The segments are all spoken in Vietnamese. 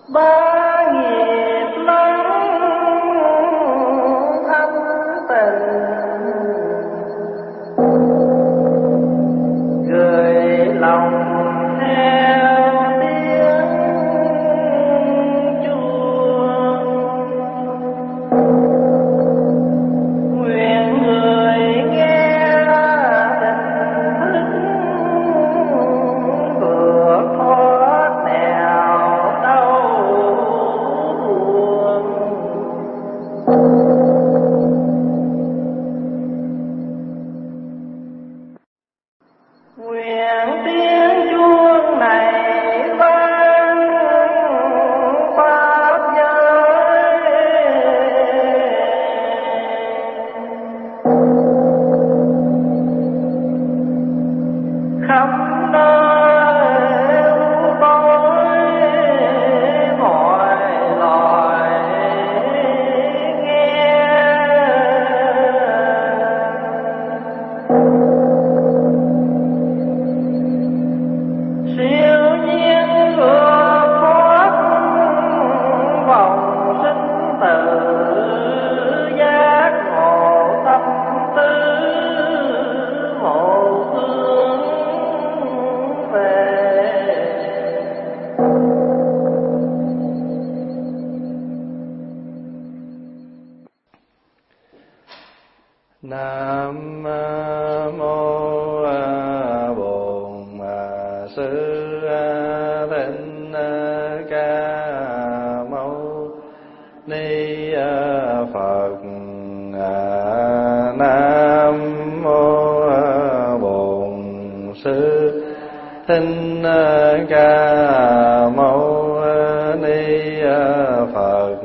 ba nghiệp lớn ân tình, gửi lòng theo tiếng chuông. Nguyện người nghe tình thức vượt thoát nẻo đau buồn. Nguyện tiếng chuông này vang pháp giới, khắp nơi u tối mọi loài nghe. Siêu nhiên vượt thoát vòng sinh tử, giác ngộ tâm tư một hướng về. Nam mô Bổn Sư Thích Ca Mâu Ni Phật. Nam mô Bổn Sư Thích Ca Mâu Ni Phật.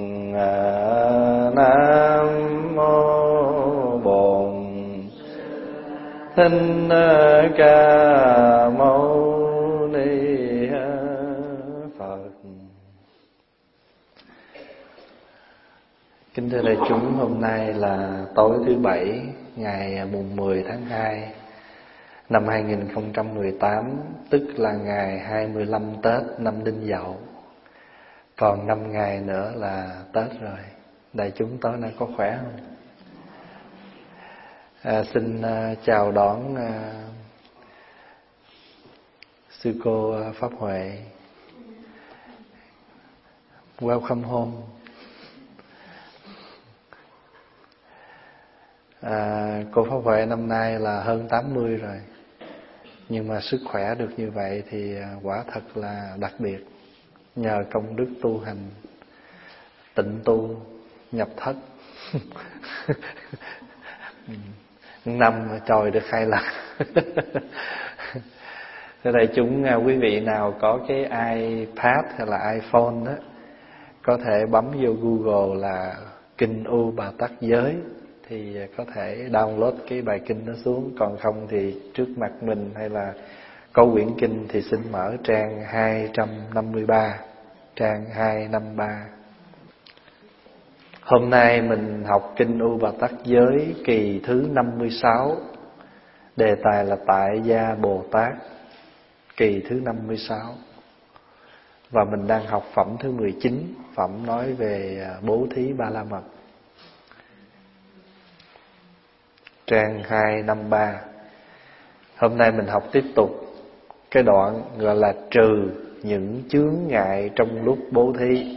Nam mô Bổn Thích Ca Mâu Ni Phật. Kính thưa đại chúng, hôm nay là tối thứ Bảy, ngày mùng 10 tháng 2 năm 2018, tức là ngày 25 Tết năm Đinh Dậu. Còn 5 ngày nữa là Tết rồi. Đại chúng tối nay có khỏe không? Xin chào đón sư cô Pháp Huệ. Welcome home. Cô Pháp Huệ năm nay là hơn 80 rồi, nhưng mà sức khỏe được như vậy thì quả thật là đặc biệt. Nhờ công đức tu hành, tịnh tu, nhập thất năm trồi được 2 lần. Thế đây chúng quý vị nào có cái iPad hay là iPhone đó, có thể bấm vô Google là Kinh U Bà Tát Giới thì có thể download cái bài kinh đó xuống. Còn không thì trước mặt mình hay là có quyển kinh thì xin mở trang 253, trang 253. Hôm nay mình học Kinh U Bà Tát Giới kỳ thứ 56. Đề tài là Tại Gia Bồ Tát, kỳ thứ 56. Và mình đang học phẩm thứ 19, phẩm nói về bố thí Ba La Mật. Trang 253. Hôm nay mình học tiếp tục cái đoạn gọi là trừ những chướng ngại trong lúc bố thí.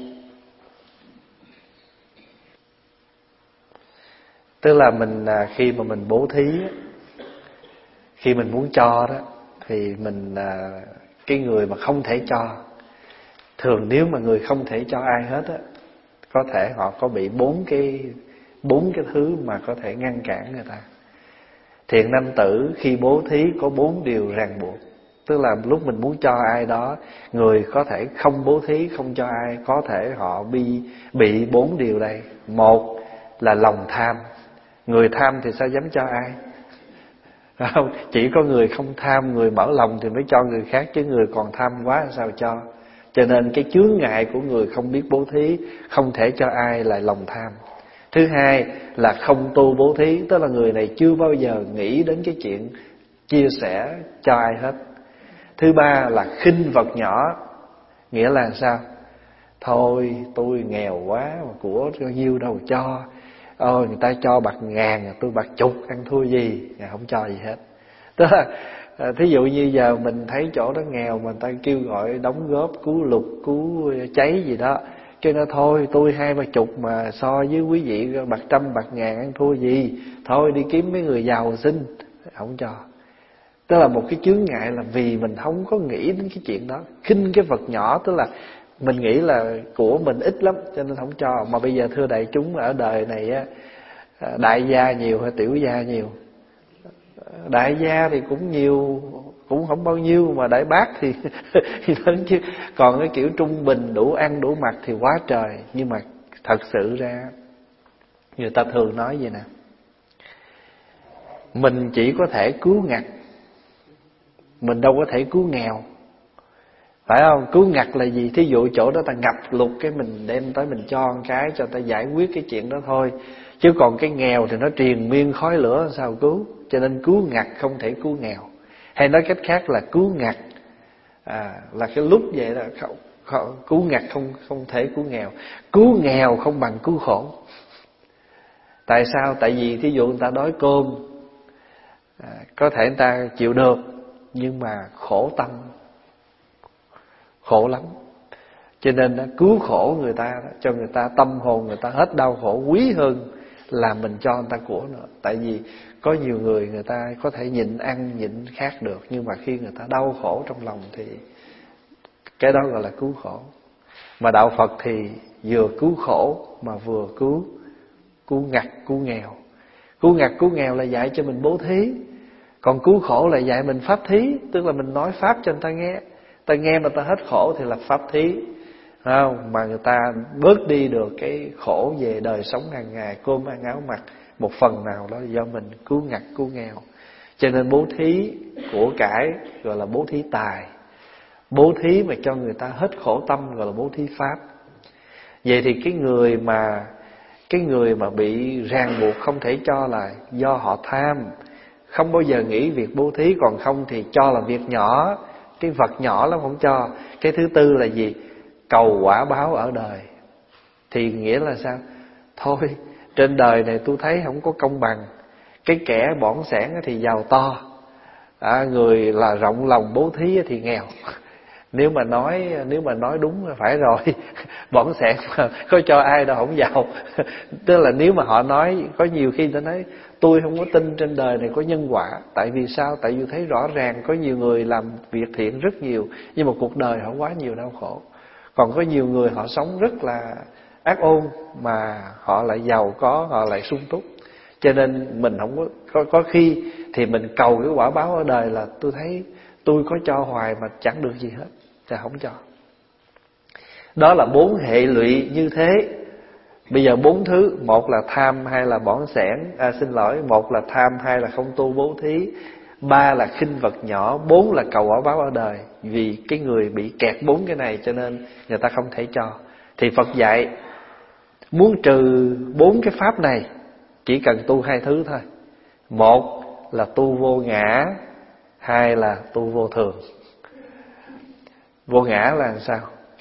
Tức là mình khi mà mình bố thí, khi mình muốn cho đó, thì mình cái người mà không thể cho, thường nếu mà người không thể cho ai hết á, có thể họ có bị bốn cái thứ mà có thể ngăn cản người ta. Thiện nam tử khi bố thí có 4 điều ràng buộc. Tức là lúc mình muốn cho ai đó, người có thể không bố thí, không cho ai, có thể họ bị 4 điều đây. Một là lòng tham. Người tham thì sao dám cho ai? Không, chỉ có người không tham, người mở lòng thì mới cho người khác, chứ người còn tham quá sao cho. Cho nên cái chướng ngại của người không biết bố thí, không thể cho ai là lòng tham. Thứ hai là không tu bố thí, tức là người này chưa bao giờ nghĩ đến cái chuyện chia sẻ cho ai hết. Thứ ba là khinh vật nhỏ, nghĩa là sao? thôi tôi nghèo quá mà của bao nhiêu đâu cho, người ta cho bạc ngàn tôi bạc chục, ăn thua gì. Ngài không cho gì hết. Tức là thí dụ như giờ mình thấy chỗ đó nghèo mà người ta kêu gọi đóng góp cứu lụt cứu cháy gì đó, cái nó thôi tôi 20-30 mà so với quý vị bạc trăm bạc ngàn ăn thua gì, thôi đi kiếm mấy người giàu xin. Không cho. Tức là một cái chướng ngại là vì mình không có nghĩ đến cái chuyện đó, khinh cái vật nhỏ. Tức là mình nghĩ là của mình ít lắm cho nên không cho. Mà bây giờ thưa đại chúng, ở đời này á, đại gia nhiều hay tiểu gia nhiều? Đại gia thì cũng nhiều, cũng không bao nhiêu, mà đại bác thì lớn chứ. Còn cái kiểu trung bình đủ ăn đủ mặc thì quá trời. Nhưng mà thật sự ra người ta thường nói vậy nè: mình chỉ có thể cứu ngặt, mình đâu có thể cứu nghèo, phải không? Cứu ngặt là gì? Thí dụ chỗ đó ta ngập lụt, cái mình đem tới mình cho một cái cho ta giải quyết cái chuyện đó thôi. Chứ còn cái nghèo thì nó triền miên khói lửa, sao cứu? Cho nên cứu ngặt không thể cứu nghèo. Hay nói cách khác là cứu ngặt là cái lúc vậy là cứu ngặt không thể cứu nghèo. Cứu nghèo không bằng cứu khổ. Tại sao? Tại vì thí dụ người ta đói cơm, có thể người ta chịu được, nhưng mà khổ tâm, khổ lắm. Cho nên cứu khổ người ta, cho người ta tâm hồn người ta hết đau khổ, quý hơn là mình cho người ta của nữa. Tại vì có nhiều người, người ta có thể nhịn ăn nhịn khát được, nhưng mà khi người ta đau khổ trong lòng thì cái đó gọi là cứu khổ. Mà đạo Phật thì vừa cứu khổ mà vừa cứu ngặt, cứu nghèo. Cứu ngặt cứu nghèo là dạy cho mình bố thí, còn cứu khổ là dạy mình pháp thí. Tức là mình nói pháp cho người ta nghe, ta nghe mà ta hết khổ thì là pháp thí, không? Mà người ta bớt đi được cái khổ về đời sống hàng ngày, cơm ăn áo mặc, một phần nào đó do mình cứu ngặt cứu nghèo. Cho nên bố thí của cải gọi là bố thí tài. Bố thí mà cho người ta hết khổ tâm gọi là bố thí pháp. Vậy thì cái người mà bị ràng buộc không thể cho là do họ tham, không bao giờ nghĩ việc bố thí. Còn không thì cho là việc nhỏ, cái vật nhỏ lắm không cho. Cái thứ tư là gì? Cầu quả báo ở đời. Thì nghĩa là sao? Thôi trên đời này tôi thấy không có công bằng. Cái kẻ bỏn sẻn thì giàu to, người là rộng lòng bố thí thì nghèo. Nếu mà nói đúng là phải rồi. Bỏn sẻn mà có cho ai đâu không giàu. Tức là nếu mà họ nói, có nhiều khi ta nói tôi không có tin trên đời này có nhân quả. Tại vì sao? Tại vì thấy rõ ràng có nhiều người làm việc thiện rất nhiều, nhưng mà cuộc đời họ quá nhiều đau khổ. Còn có nhiều người họ sống rất là ác ôn mà họ lại giàu có, họ lại sung túc. Cho nên mình không có khi thì mình cầu cái quả báo ở đời là tôi thấy tôi có cho hoài mà chẳng được gì hết, thì không cho. Đó là 4 hệ lụy như thế. Bây giờ 4 thứ: một là tham, hai là bỏn sẻn, một là tham, hai là không tu bố thí, 3 là khinh vật nhỏ, 4 là cầu quả báo ở đời. Vì cái người bị kẹt 4 cái này cho nên người ta không thể cho. Thì Phật dạy muốn trừ 4 cái pháp này chỉ cần tu 2 thứ thôi. Một là tu vô ngã, hai là tu vô thường. Vô ngã là làm sao?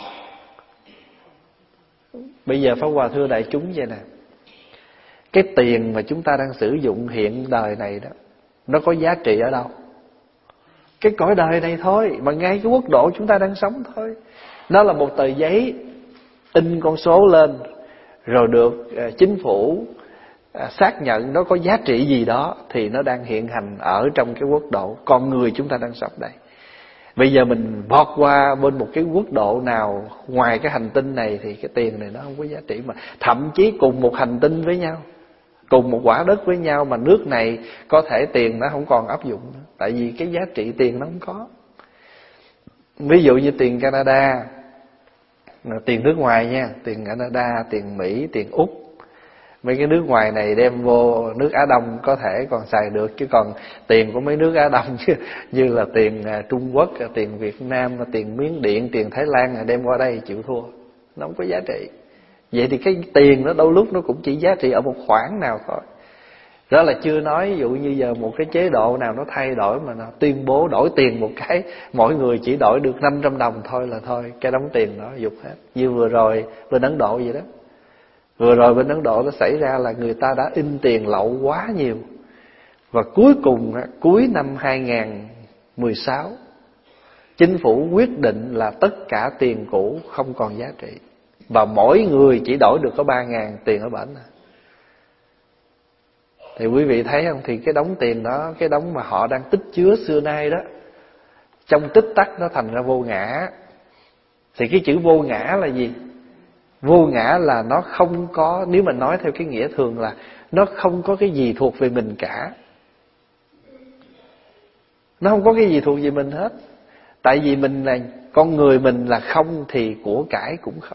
Bây giờ Pháp Hòa thưa đại chúng vậy nè: cái tiền mà chúng ta đang sử dụng hiện đời này đó, nó có giá trị ở đâu? Cái cõi đời này thôi, mà ngay cái quốc độ chúng ta đang sống thôi. Nó là một tờ giấy in con số lên, rồi được chính phủ xác nhận nó có giá trị gì đó, thì nó đang hiện hành ở trong cái quốc độ con người chúng ta đang sống đây. Bây giờ mình vọt qua bên một cái quốc độ nào ngoài cái hành tinh này thì cái tiền này nó không có giá trị. Mà thậm chí cùng một hành tinh với nhau, cùng một quả đất với nhau, mà nước này có thể tiền nó không còn áp dụng nữa, tại vì cái giá trị tiền nó không có. Ví dụ như tiền Canada, tiền nước ngoài nha, tiền Canada, tiền Mỹ, tiền Úc, mấy cái nước ngoài này đem vô nước Á Đông có thể còn xài được. Chứ còn tiền của mấy nước Á Đông như là tiền Trung Quốc, tiền Việt Nam, tiền Miến Điện, tiền Thái Lan đem qua đây chịu thua, nó không có giá trị. Vậy thì cái tiền nó đôi lúc nó cũng chỉ giá trị ở một khoản nào thôi. Đó là chưa nói ví dụ như giờ một cái chế độ nào nó thay đổi mà nó tuyên bố đổi tiền một cái, mỗi người chỉ đổi được 500 đồng thôi là thôi, cái đống tiền đó dục hết. Như vừa rồi bên Ấn Độ vậy đó. Vừa rồi bên Ấn Độ nó xảy ra là người ta đã in tiền lậu quá nhiều. Và cuối cùng cuối năm 2016, chính phủ quyết định là tất cả tiền cũ không còn giá trị, và mỗi người chỉ đổi được có 3.000 tiền ở bển. Thì quý vị thấy không, thì cái đống tiền đó, cái đống mà họ đang tích chứa xưa nay đó, trong tích tắc nó thành ra vô ngã. Thì cái chữ vô ngã là gì? Vô ngã là nó không có, nếu mà nói theo cái nghĩa thường là nó không có cái gì thuộc về mình cả. Nó không có cái gì thuộc về mình hết. Tại vì mình là con người, mình là không thì của cải cũng không.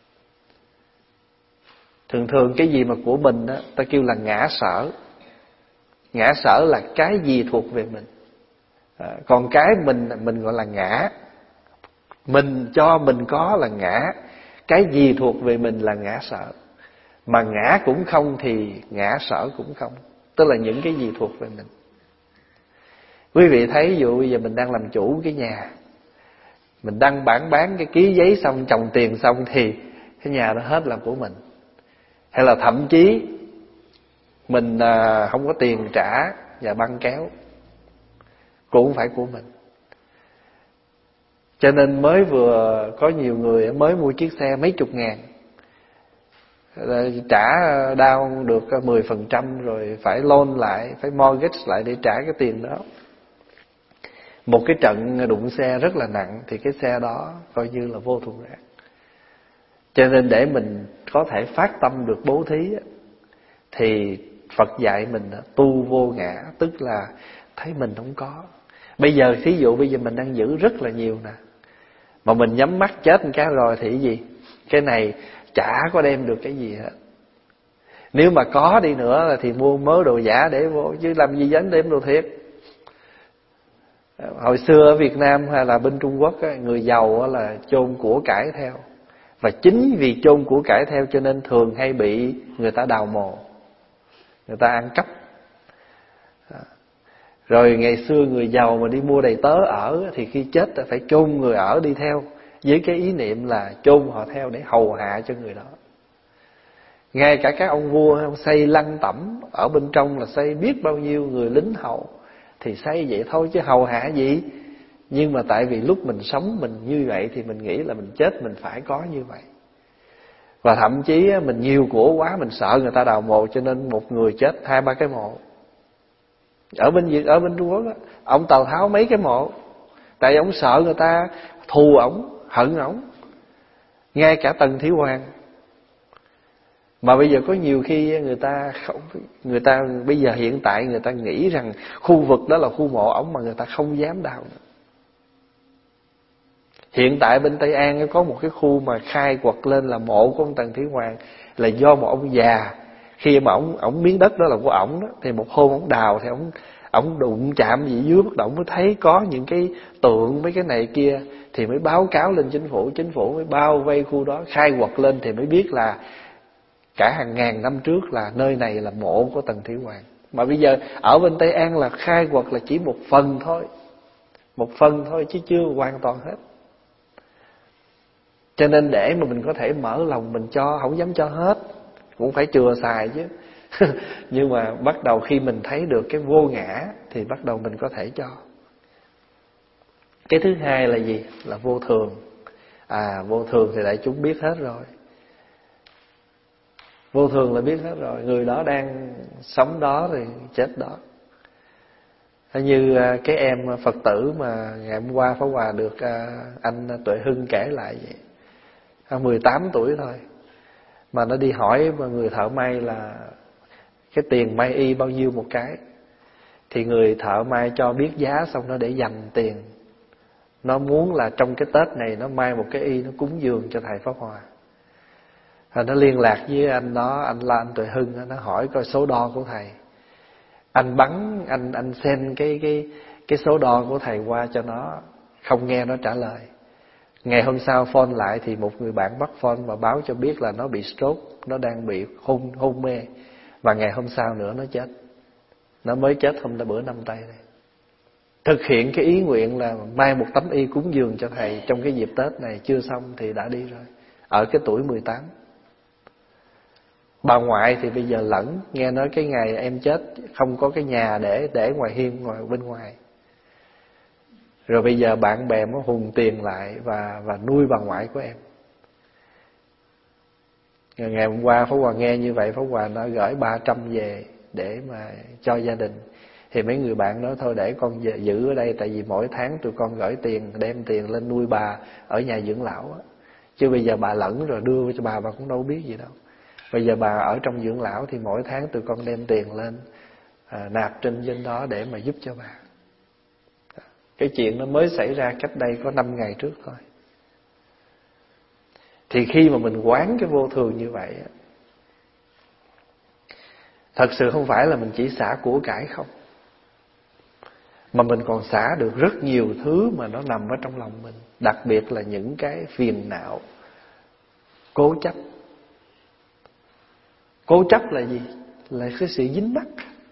Thường thường cái gì mà của mình á, ta kêu là ngã sở. Ngã sở là cái gì thuộc về mình. Còn cái mình gọi là ngã. Mình cho mình có là ngã. Cái gì thuộc về mình là ngã sở. Mà ngã cũng không thì ngã sở cũng không. Tức là những cái gì thuộc về mình. Quý vị thấy ví dụ bây giờ mình đang làm chủ cái nhà, mình đăng bản bán cái ký giấy xong, chồng tiền xong thì cái nhà đó hết là của mình. Hay là thậm chí mình không có tiền trả và băng kéo cũng không phải của mình. Cho nên mới vừa có nhiều người mới mua chiếc xe mấy chục ngàn, trả down được 10% rồi phải loan lại, phải mortgage lại để trả cái tiền đó. Một cái trận đụng xe rất là nặng thì cái xe đó coi như là vô thùng rác. Cho nên để mình có thể phát tâm được bố thí thì Phật dạy mình tu vô ngã, tức là thấy mình không có. Bây giờ thí dụ bây giờ mình đang giữ rất là nhiều nè, mà mình nhắm mắt chết một cái rồi thì cái gì? Cái này chả có đem được cái gì hết. Nếu mà có đi nữa thì mua mớ đồ giả để vô, chứ làm gì dám đem đồ thiệt. Hồi xưa ở Việt Nam hay là bên Trung Quốc người giàu là chôn của cải theo. Và chính vì chôn của cải theo cho nên thường hay bị người ta đào mồ, người ta ăn cắp. Rồi ngày xưa người giàu mà đi mua đầy tớ ở thì khi chết phải chôn người ở đi theo, với cái ý niệm là chôn họ theo để hầu hạ cho người đó. Ngay cả các ông vua xây lăng tẩm, ở bên trong là xây biết bao nhiêu người lính hầu, thì xây vậy thôi chứ hầu hạ gì. Nhưng mà tại vì lúc mình sống mình như vậy thì mình nghĩ là mình chết mình phải có như vậy. Và thậm chí mình nhiều của quá, mình sợ người ta đào mộ, cho nên một người chết 2-3 cái mộ. Ở bên Trung Quốc ông Tào Tháo mấy cái mộ, tại ông sợ người ta thù ổng, hận ổng. Ngay cả Tần Thủy Hoàng. Mà bây giờ có nhiều khi người ta bây giờ hiện tại người ta nghĩ rằng khu vực đó là khu mộ ổng mà người ta không dám đào nữa. Hiện tại bên Tây An có một cái khu mà khai quật lên là mộ của ông Tần Thủy Hoàng, là do một ông già, khi mà ổng miếng đất đó là của ổng đó, thì một hôm ổng đào thì ổng đụng chạm gì dưới, bắt đầu mới thấy có những cái tượng mấy cái này kia, thì mới báo cáo lên chính phủ mới bao vây khu đó, khai quật lên thì mới biết là cả hàng ngàn năm trước là nơi này là mộ của Tần Thủy Hoàng. Mà bây giờ ở bên Tây An là khai quật là chỉ một phần thôi chứ chưa hoàn toàn hết. Cho nên để mà mình có thể mở lòng mình cho, không dám cho hết, cũng phải chừa xài chứ. Nhưng mà bắt đầu khi mình thấy được cái vô ngã thì bắt đầu mình có thể cho. Cái thứ hai là gì? Là vô thường. Vô thường thì đại chúng biết hết rồi. Vô thường là biết hết rồi. Người đó đang sống đó thì chết đó. Như cái em Phật tử mà ngày hôm qua Pháp Hòa được anh Tuệ Hưng kể lại vậy. 18 tuổi thôi mà nó đi hỏi người thợ may là cái tiền may y bao nhiêu một cái, thì người thợ may cho biết giá xong nó để dành tiền. Nó muốn là trong cái Tết này nó may một cái y, nó cúng dường cho thầy Pháp Hòa. Rồi nó liên lạc với anh đó, anh Tuệ Hưng, nó hỏi coi số đo của thầy. Anh bắn, anh send cái số đo của thầy qua cho nó, không nghe nó trả lời. Ngày hôm sau phone lại thì một người bạn bắt phone và báo cho biết là nó bị stroke, nó đang bị hôn mê, và ngày hôm sau nữa nó chết. Nó mới chết hôm bữa năm Tây này. Thực hiện cái ý nguyện là mang một tấm y cúng dường cho thầy trong cái dịp Tết này, chưa xong thì đã đi rồi, ở cái tuổi 18. Bà ngoại thì bây giờ lẫn, nghe nói cái ngày em chết không có cái nhà để ngoài hiên, ngoài bên ngoài. Rồi bây giờ bạn bè mới hùn tiền lại và nuôi bà ngoại của em. Ngày hôm qua Pháp Hòa nghe như vậy, Pháp Hòa nó gửi 300 về để mà cho gia đình. Thì mấy người bạn nói thôi để con giữ ở đây, tại vì mỗi tháng tụi con gửi tiền, đem tiền lên nuôi bà ở nhà dưỡng lão á. Chứ bây giờ bà lẫn rồi đưa cho bà cũng đâu biết gì đâu. Bây giờ bà ở trong dưỡng lão thì mỗi tháng tụi con đem tiền lên nạp trên đó để mà giúp cho bà. Cái chuyện nó mới xảy ra cách đây có 5 ngày trước thôi. Thì khi mà mình quán cái vô thường như vậy, thật sự không phải là mình chỉ xả của cải không, mà mình còn xả được rất nhiều thứ mà nó nằm ở trong lòng mình. Đặc biệt là những cái phiền não, cố chấp. Cố chấp là gì? Là cái sự dính mắc.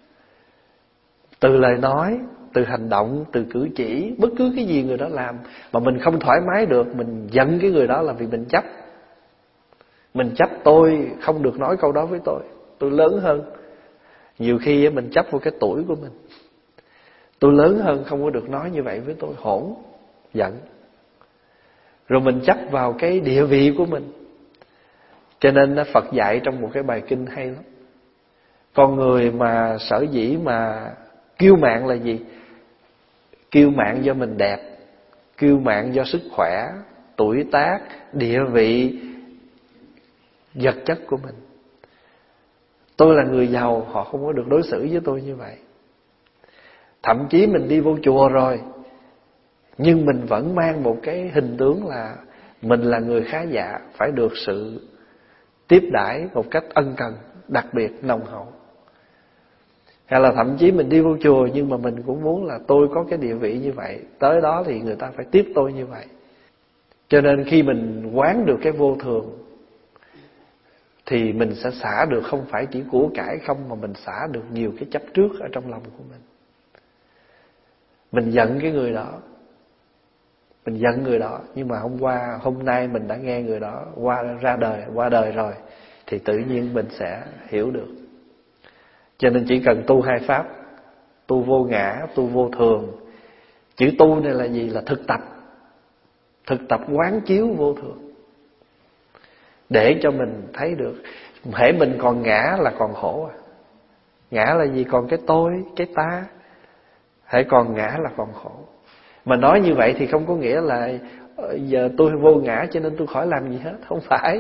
Từ lời nói, từ hành động, từ cử chỉ, bất cứ cái gì người đó làm mà mình không thoải mái được, mình giận cái người đó là vì mình chấp. Mình chấp tôi không được nói câu đó với tôi lớn hơn. Nhiều khi mình chấp vào cái tuổi của mình, tôi lớn hơn không có được nói như vậy với tôi, hỗn, giận. Rồi mình chấp vào cái địa vị của mình. Cho nên Phật dạy trong một cái bài kinh hay lắm. Con người mà sở dĩ mà kiêu mạn là gì? Kiêu mạn do mình đẹp, kiêu mạn do sức khỏe, tuổi tác, địa vị, vật chất của mình. Tôi là người giàu, họ không có được đối xử với tôi như vậy. Thậm chí mình đi vô chùa rồi, nhưng mình vẫn mang một cái hình tướng là mình là người khá giả, phải được sự tiếp đãi một cách ân cần, đặc biệt nồng hậu. Hay là thậm chí mình đi vô chùa nhưng mà mình cũng muốn là tôi có cái địa vị như vậy, tới đó thì người ta phải tiếp tôi như vậy. Cho nên khi mình quán được cái vô thường thì mình sẽ xả được không phải chỉ của cải không, mà mình xả được nhiều cái chấp trước ở trong lòng của mình. Mình giận cái người đó, mình giận người đó, nhưng mà hôm nay mình đã nghe người đó qua đời rồi, thì tự nhiên mình sẽ hiểu được. Cho nên chỉ cần tu 2 pháp, tu vô ngã, tu vô thường. Chữ tu này là gì? Là thực tập quán chiếu vô thường, để cho mình thấy được. Hễ mình còn ngã là còn khổ. Ngã là gì? Còn cái tôi, cái ta. Hễ còn ngã là còn khổ. Mà nói như vậy thì không có nghĩa là giờ tôi vô ngã cho nên tôi khỏi làm gì hết. Không phải.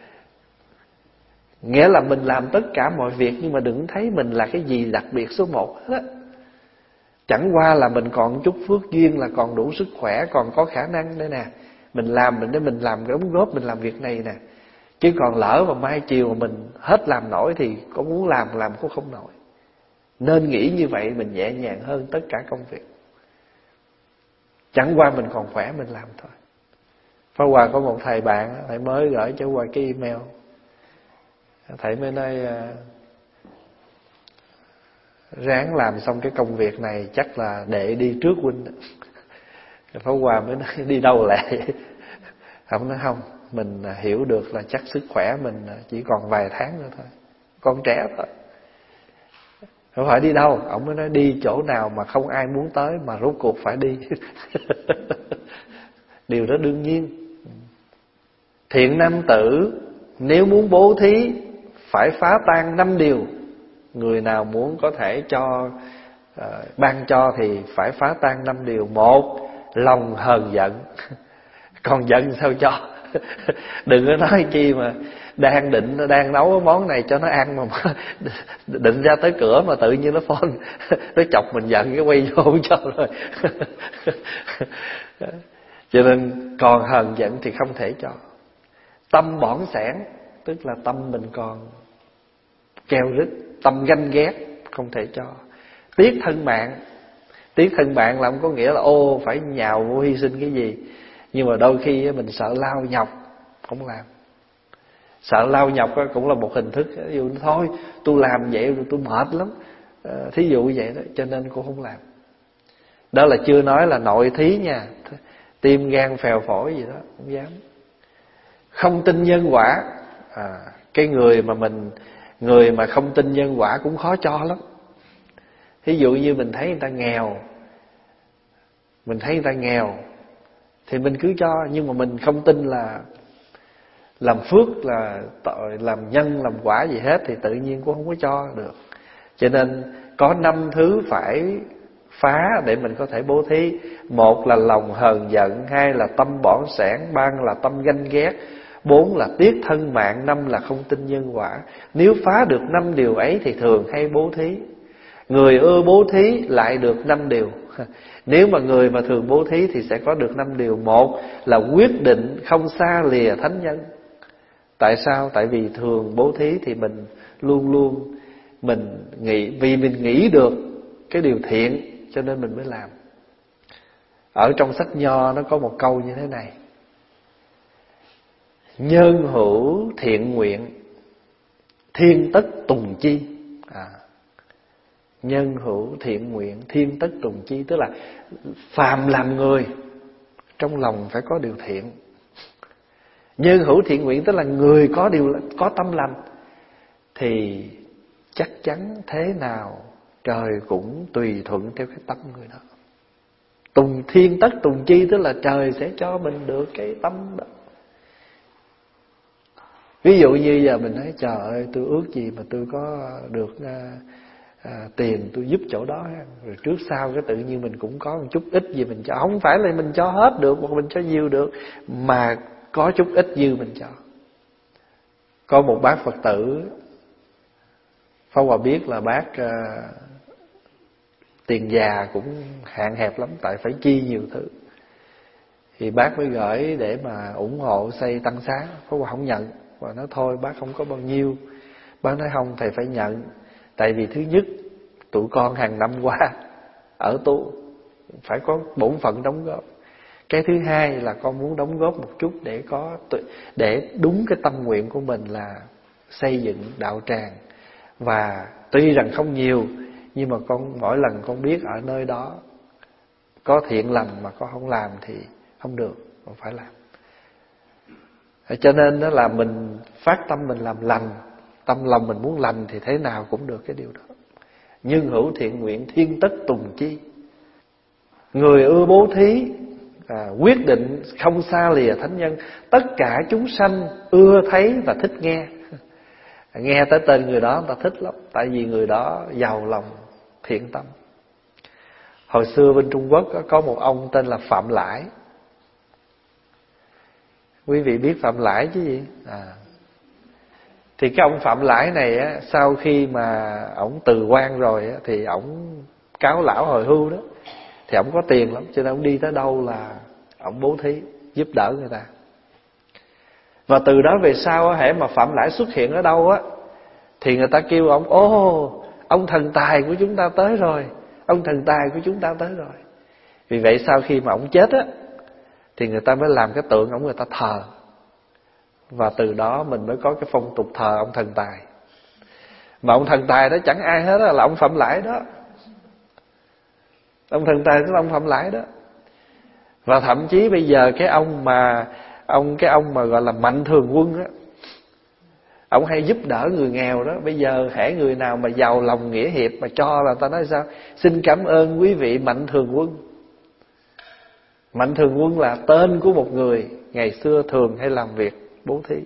Nghĩa là mình làm tất cả mọi việc, nhưng mà đừng thấy mình là cái gì đặc biệt số 1 hết á. Chẳng qua là mình còn chút phước duyên, là còn đủ sức khỏe, còn có khả năng đây nè. Mình làm để mình làm cái đóng góp, mình làm việc này nè. Chứ còn lỡ mà mai chiều mà mình hết làm nổi thì có muốn làm cũng không nổi. Nên nghĩ như vậy mình nhẹ nhàng hơn tất cả công việc. Chẳng qua mình còn khỏe mình làm thôi. Pháp Hòa có một thầy bạn, thầy mới gửi cho Hòa cái email. Thầy mới nói ráng làm xong cái công việc này chắc là đệ đi trước huynh. Pháp Hòa mới nói đi đâu lại? Ông nói không, mình hiểu được là chắc sức khỏe mình chỉ còn vài tháng nữa thôi, con trẻ thôi. Không phải đi đâu. Ông mới nói đi chỗ nào mà không ai muốn tới mà rốt cuộc phải đi. Điều đó đương nhiên. Thiện nam tử nếu muốn bố thí phải phá tan 5 điều. Người nào muốn có thể cho ban cho thì phải phá tan 5 điều. 1, lòng hờn giận. Còn giận sao cho. Đừng có nói chi mà đang nấu cái món này cho nó ăn mà định ra tới cửa mà tự nhiên nó phone nó chọc mình giận, cái quay vô không cho rồi. Cho nên còn hờn giận thì không thể cho. Tâm bỏn sẻn, tức là tâm mình còn keo rít, tâm ganh ghét, không thể cho. Tiếc thân bạn. Tiếc thân bạn là không có nghĩa là phải nhào vô hy sinh cái gì. Nhưng mà đôi khi mình sợ lao nhọc, không làm. Sợ lao nhọc cũng là một hình thức. Ví dụ thôi tôi làm vậy rồi tôi mệt lắm, Thí dụ vậy đó, cho nên cô không làm. Đó là chưa nói là nội thí nha, tim gan phèo phổi gì đó không dám. Không tin nhân quả. Cái người mà không tin nhân quả cũng khó cho lắm. Thí dụ như mình thấy người ta nghèo thì mình cứ cho, nhưng mà mình không tin là làm phước, là tội, làm nhân, làm quả gì hết, thì tự nhiên cũng không có cho được. Cho nên có 5 thứ phải phá để mình có thể bố thí. 1 là lòng hờn giận, 2 là tâm bỏn sẻn, 3 là tâm ganh ghét, 4 là tiếc thân mạng, 5 là không tin nhân quả. Nếu phá được 5 điều ấy thì thường hay bố thí. Người ưa bố thí lại được 5 điều. Nếu mà người mà thường bố thí thì sẽ có được 5 điều. 1 là quyết định không xa lìa thánh nhân. Tại sao? Tại vì thường bố thí thì mình luôn luôn vì mình nghĩ được cái điều thiện cho nên mình mới làm. Ở trong sách Nho nó có một câu như thế này: nhân hữu thiện nguyện, thiên tất tùng chi. Nhân hữu thiện nguyện, thiên tất tùng chi. Tức là phàm làm người, trong lòng phải có điều thiện. Nhân hữu thiện nguyện tức là người có tâm lành, thì chắc chắn thế nào trời cũng tùy thuận theo cái tâm người đó. Tùng thiên tất tùng chi tức là trời sẽ cho mình được cái tâm đó. Ví dụ như giờ mình nói trời ơi, tôi ước gì mà tôi có được tiền tôi giúp chỗ đó, rồi trước sau cái tự nhiên mình cũng có một chút ít gì mình cho. Không phải là mình cho hết được hoặc mình cho nhiều được, mà có chút ít dư mình cho. Có một bác Phật tử, Pháp Hòa biết là bác tiền già cũng hạn hẹp lắm, tại phải chi nhiều thứ. Thì bác mới gửi để mà ủng hộ xây tăng xá. Pháp Hòa không nhận, và nói thôi bác không có bao nhiêu. Bác nói không, thầy phải nhận. Tại vì thứ nhất, tụi con hàng năm qua ở tu phải có bổn phận đóng góp. Cái thứ hai là con muốn đóng góp một chút để đúng cái tâm nguyện của mình là xây dựng đạo tràng. Và tuy rằng không nhiều, nhưng mà con mỗi lần con biết ở nơi đó có thiện lành mà con không làm thì không được, con phải làm. Cho nên đó là mình phát tâm mình làm lành, tâm lòng mình muốn lành thì thế nào cũng được cái điều đó. Nhân hữu thiện nguyện, thiên tất tùng chi. Người ưa bố thí, quyết định không xa lìa thánh nhân. Tất cả chúng sanh ưa thấy và thích nghe. Nghe tới tên người đó người ta thích lắm, tại vì người đó giàu lòng thiện tâm. Hồi xưa bên Trung Quốc có một ông tên là Phạm Lãi. Quý vị biết Phạm Lãi chứ gì? Thì cái ông Phạm Lãi này á, sau khi mà ổng từ quan rồi á, thì ổng cáo lão hồi hưu đó, thì ổng có tiền lắm, cho nên ổng đi tới đâu là ổng bố thí giúp đỡ người ta. Và từ đó về sau hễ mà Phạm Lãi xuất hiện ở đâu á, thì người ta kêu ổng: ô, ông thần tài của chúng ta tới rồi, ông thần tài của chúng ta tới rồi. Vì vậy sau khi mà ổng chết á, thì người ta mới làm cái tượng ổng, người ta thờ. Và từ đó mình mới có cái phong tục thờ ông thần tài. Mà ông thần tài đó chẳng ai hết, là ông Phạm Lãi đó. Ông thần tài đó là ông Phạm Lãi đó. Và thậm chí bây giờ cái ông mà gọi là Mạnh Thường Quân á, ông hay giúp đỡ người nghèo đó. Bây giờ hễ người nào mà giàu lòng nghĩa hiệp mà cho là ta nói sao? Xin cảm ơn quý vị Mạnh Thường Quân. Mạnh Thường Quân là tên của một người ngày xưa thường hay làm việc bố thí.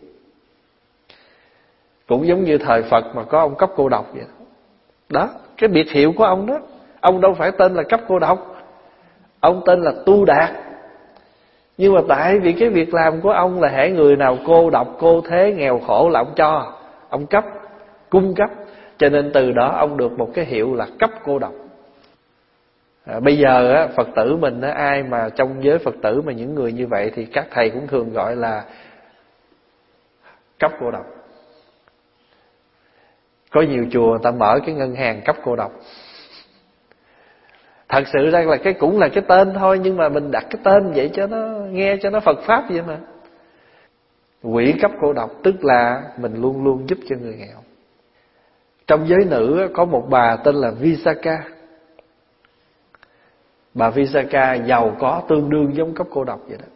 Cũng giống như thời Phật mà có ông Cấp Cô Độc vậy đó. Đó, cái biệt hiệu của ông đó. Ông đâu phải tên là Cấp Cô Độc, ông tên là Tu Đạt. Nhưng mà tại vì cái việc làm của ông là hễ người nào cô độc, cô thế, nghèo khổ là ông cho, ông cấp, cung cấp. Cho nên từ đó ông được một cái hiệu là Cấp Cô Độc. Bây giờ á, Phật tử mình á, ai mà trong giới Phật tử mà những người như vậy thì các thầy cũng thường gọi là Cấp Cô Độc. Có nhiều chùa người ta mở cái ngân hàng Cấp Cô Độc. Thật sự ra là cái cũng là cái tên thôi, nhưng mà mình đặt cái tên vậy cho nó nghe cho nó Phật pháp vậy mà. Quỹ Cấp Cô Độc tức là mình luôn luôn giúp cho người nghèo. Trong giới nữ có một bà tên là Visakha. Bà Visakha giàu có tương đương giống cốc cô độc vậy đó.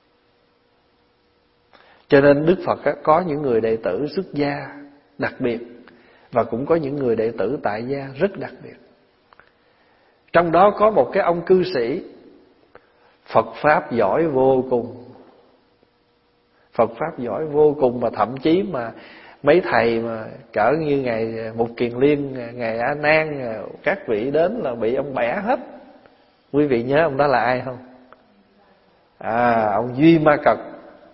Cho nên Đức Phật có những người đệ tử xuất gia đặc biệt, và cũng có những người đệ tử tại gia rất đặc biệt. Trong đó có một cái ông cư sĩ Phật Pháp giỏi vô cùng. Phật Pháp giỏi vô cùng, mà thậm chí mà mấy thầy mà cỡ như Ngài Mục Kiền Liên, Ngài A Nan, các vị đến là bị ông bẻ hết. Quý vị nhớ ông đó là ai không? Ông Duy Ma Cật.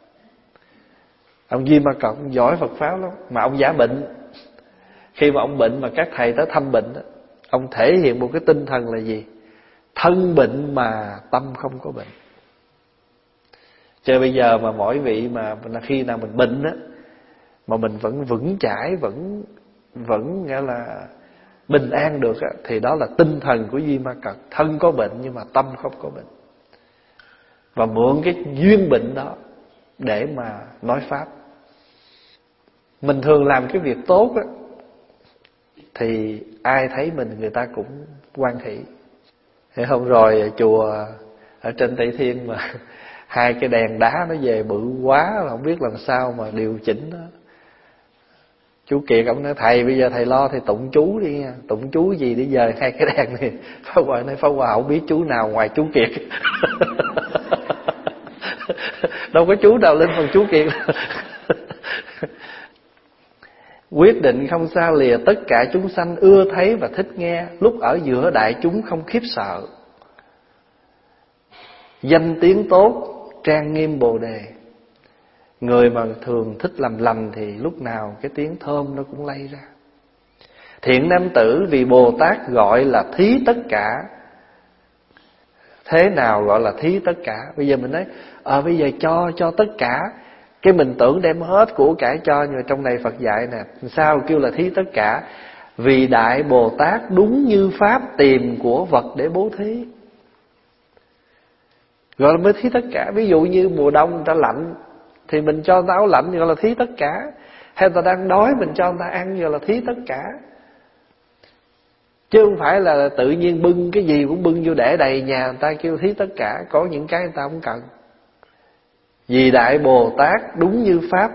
Ông Duy Ma Cật ông giỏi Phật Pháp lắm, mà ông giả bệnh. Khi mà ông bệnh mà các thầy tới thăm bệnh, ông thể hiện một cái tinh thần là gì? Thân bệnh mà tâm không có bệnh. Cho bây giờ mà mỗi vị mà khi nào mình bệnh á, mà mình vẫn vững chãi, vẫn nghĩa là bình an được á, thì đó là tinh thần của Duy Ma Cật. Thân có bệnh nhưng mà tâm không có bệnh. Và mượn cái duyên bệnh đó để mà nói Pháp. Mình thường làm cái việc tốt á, thì ai thấy mình người ta cũng hoan hỷ. Thế hôm rồi chùa ở trên Tây Thiên mà hai cái đèn đá nó về bự quá, là không biết làm sao mà điều chỉnh đó. Chú Kiệt ông nói thầy bây giờ thầy lo thì tụng chú đi nha. Tụng chú gì để dời hai cái đèn này. Pháp Hòa nói Pháp Hòa không biết chú nào ngoài chú Kiệt. Đâu có chú nào lên phần chú Kiệt. Quyết định không xa lìa tất cả chúng sanh ưa thấy và thích nghe, lúc ở giữa đại chúng không khiếp sợ. Danh tiếng tốt, trang nghiêm Bồ Đề. Người mà thường thích làm lành thì lúc nào cái tiếng thơm nó cũng lây ra. Thiện nam tử vì Bồ Tát gọi là thí tất cả. Thế nào gọi là thí tất cả? Bây giờ mình nói bây giờ cho tất cả. Cái mình tưởng đem hết của cải cho, nhưng mà trong này Phật dạy nè, sao kêu là thí tất cả? Vì Đại Bồ Tát đúng như Pháp tìm của vật để bố thí, gọi là mới thí tất cả. Ví dụ như mùa đông người ta lạnh thì mình cho người ta áo lạnh, gọi là thí tất cả. Hay người ta đang đói mình cho người ta ăn, gọi là thí tất cả. Chứ không phải là tự nhiên bưng cái gì cũng bưng vô để đầy nhà, người ta kêu thí tất cả. Có những cái người ta không cần. Vì Đại Bồ Tát đúng như Pháp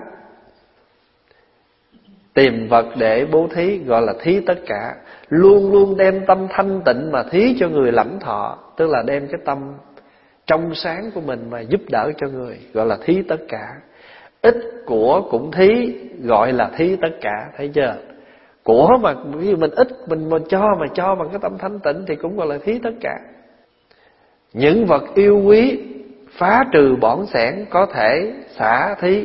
tìm vật để bố thí, gọi là thí tất cả. Luôn luôn đem tâm thanh tịnh mà thí cho người lãnh thọ. Tức là đem cái tâm trong sáng của mình mà giúp đỡ cho người, gọi là thí tất cả. Ít của cũng thí, gọi là thí tất cả. Thấy chưa? Của mà ví dụ mình ít, mình mà cho bằng cái tâm thanh tịnh thì cũng gọi là thí tất cả. Những vật yêu quý phá trừ bỏng sẻn có thể xả thí.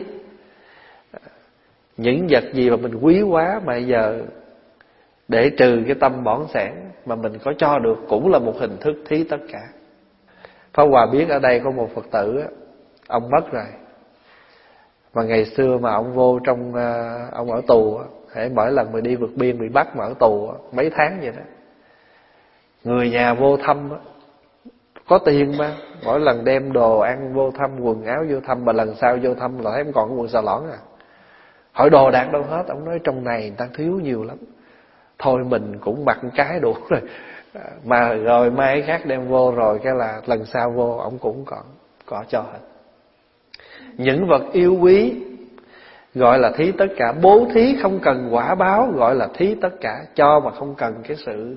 Những vật gì mà mình quý quá mà giờ để trừ cái tâm bỏng sẻn mà mình có cho được cũng là một hình thức thí tất cả. Pháp Hòa biết ở đây có một Phật tử, ông mất rồi. Mà ngày xưa mà ông vô trong, ông ở tù, hễ mỗi lần mà đi vượt biên bị bắt mà ở tù mấy tháng vậy đó. Người nhà vô thăm có tiền mà, mỗi lần đem đồ ăn vô thăm, quần áo vô thăm, mà lần sau vô thăm là thấy không còn cái quần xà lõn à. Hỏi đồ đạc đâu hết, ông nói trong này người ta thiếu nhiều lắm. Thôi mình cũng mặc cái đủ rồi. Mà rồi mai khác đem vô rồi cái là lần sau vô ông cũng có cho hết. Những vật yêu quý gọi là thí tất cả. Bố thí không cần quả báo gọi là thí tất cả. Cho mà không cần cái sự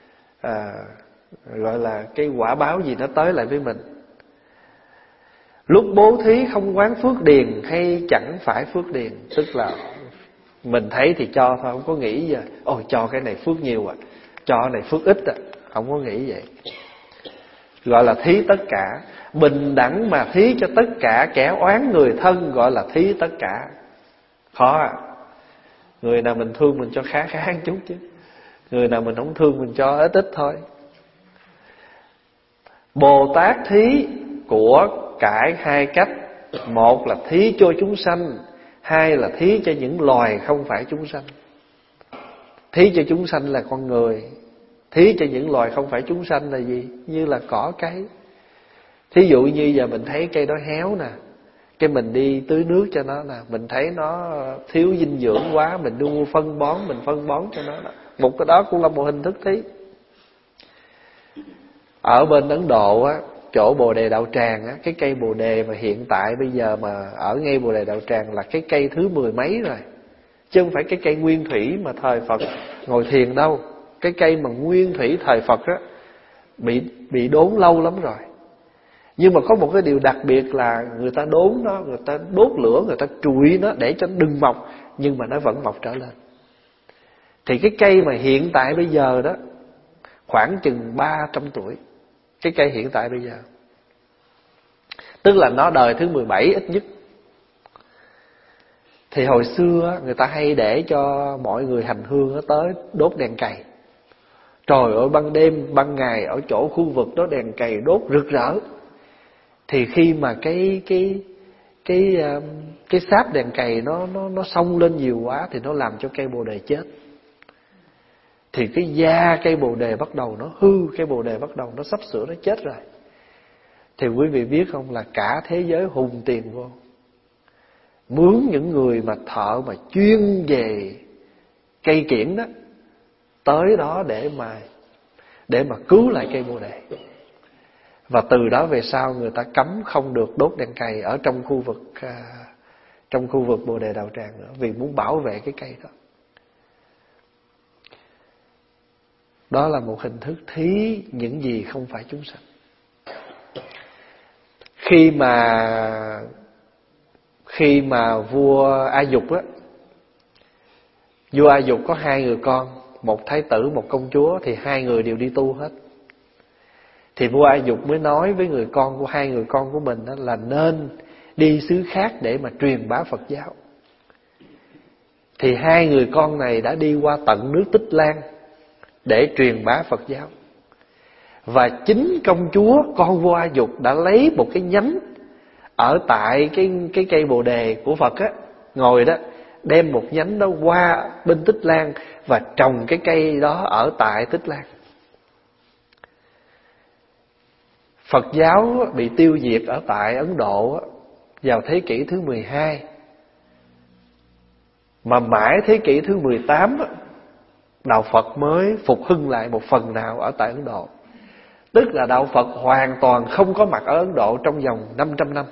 gọi là cái quả báo gì nó tới lại với mình. Lúc bố thí không quán phước điền hay chẳng phải phước điền. Tức là mình thấy thì cho thôi, không có nghĩ giờ ôi cho cái này phước nhiều cho cái này phước ít không có nghĩ vậy. Gọi là thí tất cả. Bình đẳng mà thí cho tất cả. Kẻ oán người thân gọi là thí tất cả. Khó Người nào mình thương mình cho khá khá một chút chứ. Người nào mình không thương mình cho ít ít thôi. Bồ Tát thí của cải hai cách. Một là thí cho chúng sanh, hai là thí cho những loài không phải chúng sanh. Thí cho chúng sanh là con người, thí cho những loài không phải chúng sanh là gì? Như là cỏ cây. Thí dụ như giờ mình thấy cây đó héo nè, cái mình đi tưới nước cho nó nè, mình thấy nó thiếu dinh dưỡng quá, mình đi mua phân bón, mình phân bón cho nó. Một cái đó cũng là một hình thức thí. Ở bên Ấn Độ á, chỗ Bồ Đề Đạo Tràng á, cái cây Bồ Đề mà hiện tại bây giờ mà ở ngay Bồ Đề Đạo Tràng là cái cây thứ 10 mấy rồi, chứ không phải cái cây nguyên thủy mà thời Phật ngồi thiền đâu. Cái cây mà nguyên thủy thời Phật á bị đốn lâu lắm rồi. Nhưng mà có một cái điều đặc biệt là người ta đốn nó, người ta đốt lửa, người ta trụi nó để cho đừng mọc, nhưng mà nó vẫn mọc trở lên. Thì cái cây mà hiện tại bây giờ đó khoảng chừng 300 tuổi. Cái cây hiện tại bây giờ, tức là nó đời thứ 17 ít nhất. Thì hồi xưa người ta hay để cho mọi người hành hương nó tới đốt đèn cày. Trời ơi, ban đêm ban ngày ở chỗ khu vực đó đèn cày đốt rực rỡ. Thì khi mà cái sáp đèn cày nó xông lên nhiều quá thì nó làm cho cây Bồ Đề chết. Thì cái da cây Bồ Đề bắt đầu nó hư, cây Bồ Đề bắt đầu nó sắp sửa nó chết rồi. Thì quý vị biết không, là cả thế giới hùng tiền vô, mướn những người mà thợ mà chuyên về cây kiểng đó tới đó để mà cứu lại cây Bồ Đề. Và từ đó về sau người ta cấm không được đốt đèn cày ở trong khu vực Bồ Đề Đạo Tràng nữa, vì muốn bảo vệ cái cây đó. Đó là một hình thức thí những gì không phải chúng sanh. Khi mà vua A Dục á, vua A Dục có 2 người con, một thái tử, một công chúa, thì 2 người đều đi tu hết. Thì vua A Dục mới nói với người con của 2 người con của mình đó là nên đi xứ khác để mà truyền bá Phật giáo. Thì 2 người con này đã đi qua tận nước Tích Lan để truyền bá Phật giáo. Và chính công chúa con vua A Dục đã lấy một cái nhánh ở tại cái cây Bồ Đề của Phật á, ngồi đó, đem một nhánh đó qua bên Tích Lan và trồng cái cây đó ở tại Tích Lan. Phật giáo bị tiêu diệt ở tại Ấn Độ vào thế kỷ thứ 12. Mà mãi thế kỷ thứ 18 đạo Phật mới phục hưng lại một phần nào ở tại Ấn Độ. Tức là đạo Phật hoàn toàn không có mặt ở Ấn Độ trong vòng 500 năm.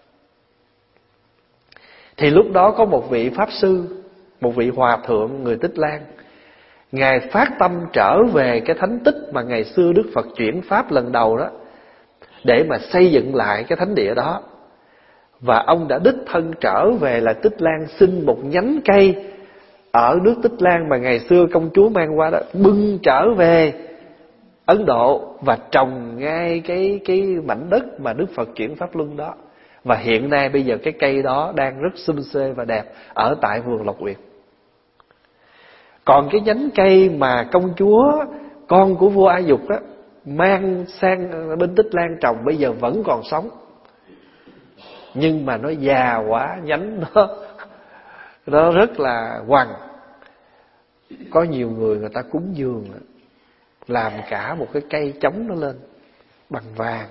Thì lúc đó có một vị Pháp Sư, một vị Hòa Thượng người Tích Lan, Ngài phát tâm trở về cái thánh tích mà ngày xưa Đức Phật chuyển Pháp lần đầu đó, để mà xây dựng lại cái thánh địa đó. Và ông đã đích thân trở về là Tích Lan, xin một nhánh cây ở nước Tích Lan mà ngày xưa công chúa mang qua đó, bưng trở về Ấn Độ và trồng ngay cái mảnh đất mà Đức Phật chuyển Pháp Luân đó. Và hiện nay bây giờ cái cây đó đang rất sum xê và đẹp ở tại vườn Lộc Uyển. Còn cái nhánh cây mà công chúa con của vua A Dục đó mang sang bên Tích Lan trồng bây giờ vẫn còn sống, nhưng mà nó già quá, nhánh nó rất là quằn. Có nhiều người ta cúng dường làm cả một cái cây chống nó lên bằng vàng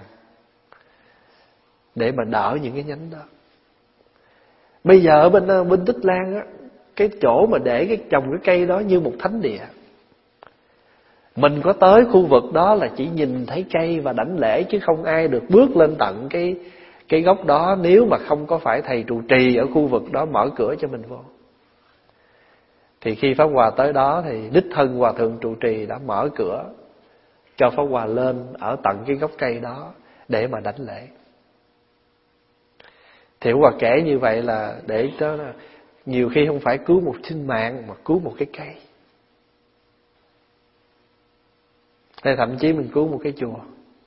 để mà đỡ những cái nhánh đó. Bây giờ ở bên Tích Lan á, cái chỗ mà để cái trồng cái cây đó như một thánh địa. Mình có tới khu vực đó là chỉ nhìn thấy cây và đảnh lễ, chứ không ai được bước lên tận cái gốc đó nếu mà không có phải thầy trụ trì ở khu vực đó mở cửa cho mình vô. Thì khi Pháp Hòa tới đó thì đích thân Hòa Thượng trụ trì đã mở cửa cho Pháp Hòa lên ở tận cái gốc cây đó để mà đảnh lễ. Thì Pháp Hòa kể như vậy là để cho nhiều khi không phải cứu một sinh mạng mà cứu một cái cây. Hay thậm chí mình cứu một cái chùa.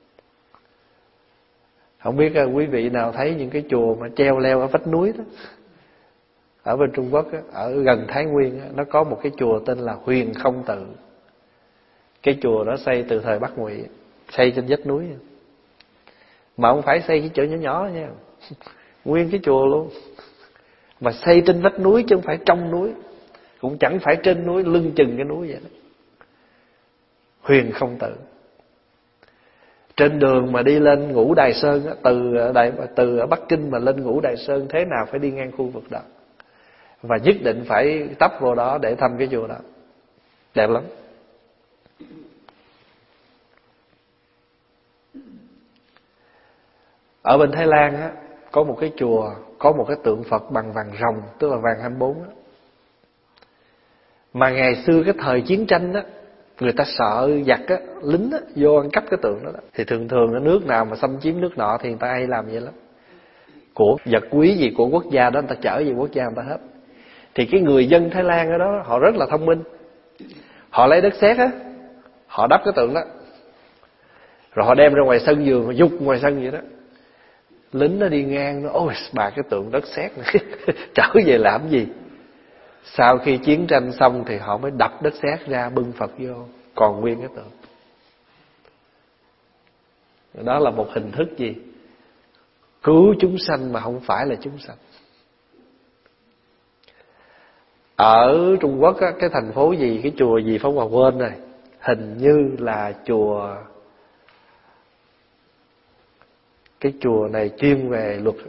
Không biết quý vị nào thấy những cái chùa mà treo leo ở vách núi đó. Ở bên Trung Quốc, ở gần Thái Nguyên, nó có một cái chùa tên là Huyền Không Tự. Cái chùa đó xây từ thời Bắc Ngụy, xây trên vách núi. Mà không phải xây cái chỗ nhỏ nhỏ nha, nguyên cái chùa luôn. Mà xây trên vách núi chứ không phải trong núi, cũng chẳng phải trên núi, lưng chừng cái núi vậy đó. Huyền Không Tự. Trên đường mà đi lên Ngũ Đài Sơn á, từ ở Bắc Kinh mà lên Ngũ Đài Sơn, thế nào phải đi ngang khu vực đó, và nhất định phải tấp vô đó để thăm cái chùa đó. Đẹp lắm. Ở bên Thái Lan á, có một cái chùa có một cái tượng Phật bằng vàng ròng, tức là vàng 24 á. Mà ngày xưa cái thời chiến tranh á, người ta sợ giặc á, lính á vô ăn cắp cái tượng đó, thì thường thường ở nước nào mà xâm chiếm nước nọ thì người ta hay làm vậy lắm. Của vật quý gì của quốc gia đó người ta chở về quốc gia người ta hết. Thì cái người dân Thái Lan ở đó họ rất là thông minh. Họ lấy đất sét á, họ đắp cái tượng đó, rồi họ đem ra ngoài sân vườn, họ giục ngoài sân vậy đó. Lính nó đi ngang nó ôi bà cái tượng đất sét này trở về làm gì. Sau khi chiến tranh xong thì họ mới đập đất sét ra, bưng Phật vô, còn nguyên cái tượng. Đó là một hình thức gì? Cứu chúng sanh mà không phải là chúng sanh. Ở Trung Quốc á, cái thành phố gì, cái chùa gì Pháp Hòa quên rồi, hình như là chùa, cái chùa này chuyên về luật.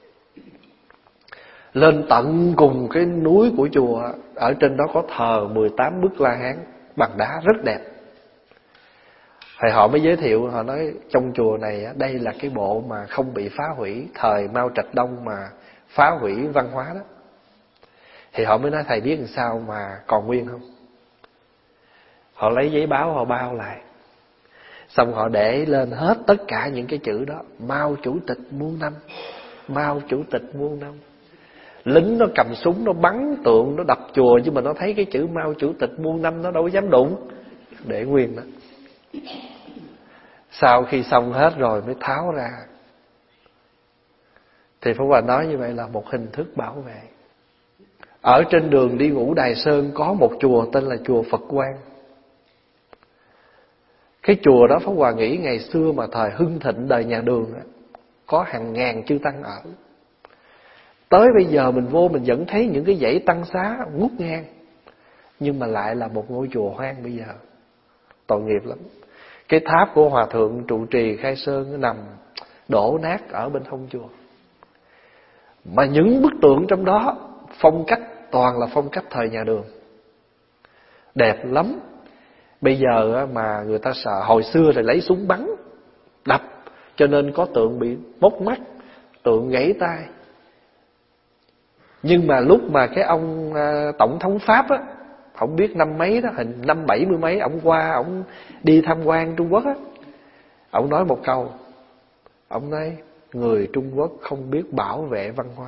Lên tận cùng cái núi của chùa, ở trên đó có thờ 18 bức La Hán bằng đá rất đẹp. Thì họ mới giới thiệu, họ nói trong chùa này đây là cái bộ mà không bị phá hủy thời Mao Trạch Đông mà phá hủy văn hóa đó. Thì họ mới nói thầy biết làm sao mà còn nguyên không? Họ lấy giấy báo họ bao lại, xong họ để lên hết tất cả những cái chữ đó: Mao Chủ tịch muôn năm, Mao Chủ tịch muôn năm. Lính nó cầm súng nó bắn tượng, nó đập chùa, nhưng mà nó thấy cái chữ Mao Chủ tịch muôn năm nó đâu có dám đụng, để nguyên đó. Sau khi xong hết rồi mới tháo ra. Thì Pháp Hòa nói như vậy là một hình thức bảo vệ. Ở trên đường đi Ngũ Đài Sơn có một chùa tên là chùa Phật Quang. Cái chùa đó Pháp Hòa nghĩ ngày xưa mà thời hưng thịnh đời nhà Đường có hàng ngàn chư tăng ở. Tới bây giờ mình vô mình vẫn thấy những cái dãy tăng xá ngút ngang, nhưng mà lại là một ngôi chùa hoang bây giờ. Tội nghiệp lắm. Cái tháp của Hòa Thượng trụ trì Khai Sơn nó nằm đổ nát ở bên hông chùa. Mà những bức tượng trong đó phong cách toàn là phong cách thời nhà Đường, đẹp lắm. Bây giờ mà người ta sợ, hồi xưa thì lấy súng bắn đập, cho nên có tượng bị móc mắt, tượng gãy tay. Nhưng mà lúc mà cái ông tổng thống Pháp á, không biết năm mấy đó, hình năm 70 mấy, ông qua ông đi tham quan Trung Quốc á, ông nói một câu, ông nói người Trung Quốc không biết bảo vệ văn hóa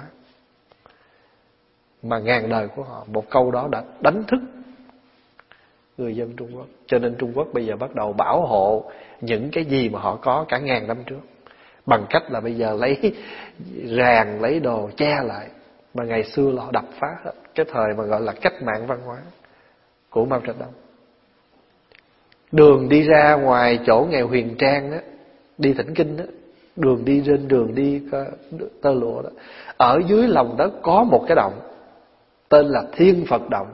mà ngàn đời của họ. Một câu đó đã đánh thức người dân Trung Quốc. Cho nên Trung Quốc bây giờ bắt đầu bảo hộ những cái gì mà họ có cả ngàn năm trước, bằng cách là bây giờ lấy ràng, lấy đồ che lại. Mà ngày xưa là họ đập phá hết. Cái thời mà gọi là cách mạng văn hóa của Mao Trạch Đông. Đường đi ra ngoài chỗ nghèo Huyền Trang đó, đi Thỉnh Kinh đó, đường đi trên đường đi tơ lụa đó, ở dưới lòng đất có một cái động tên là Thiên Phật Động.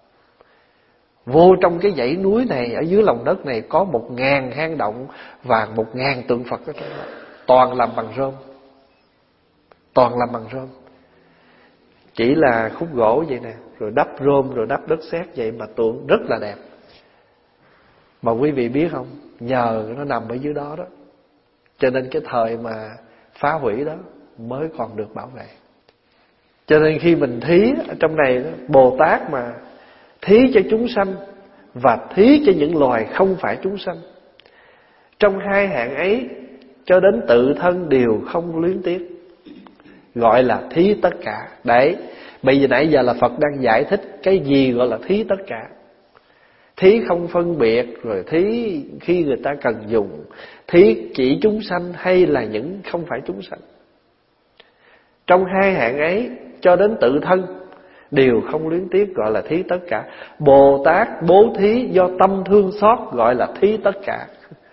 Vô trong cái dãy núi này, ở dưới lòng đất này có 1000 hang động và 1000 tượng Phật ở trong đó. Toàn làm bằng rơm. Toàn làm bằng rơm. Chỉ là khúc gỗ vậy nè, rồi đắp rơm, rồi đắp đất sét vậy mà tượng rất là đẹp. Mà quý vị biết không, nhờ nó nằm ở dưới đó đó, cho nên cái thời mà phá hủy đó mới còn được bảo vệ. Cho nên khi mình thí ở trong này đó, Bồ Tát mà thí cho chúng sanh và thí cho những loài không phải chúng sanh, trong hai hạng ấy cho đến tự thân đều không luyến tiếc, gọi là thí tất cả. Đấy, bây giờ nãy giờ là Phật đang giải thích cái gì gọi là thí tất cả. Thí không phân biệt, rồi thí khi người ta cần dùng, thí chỉ chúng sanh hay là những không phải chúng sanh. Trong hai hạng ấy cho đến tự thân đều không luyến tiếc, gọi là thí tất cả. Bồ Tát bố thí do tâm thương xót, gọi là thí tất cả.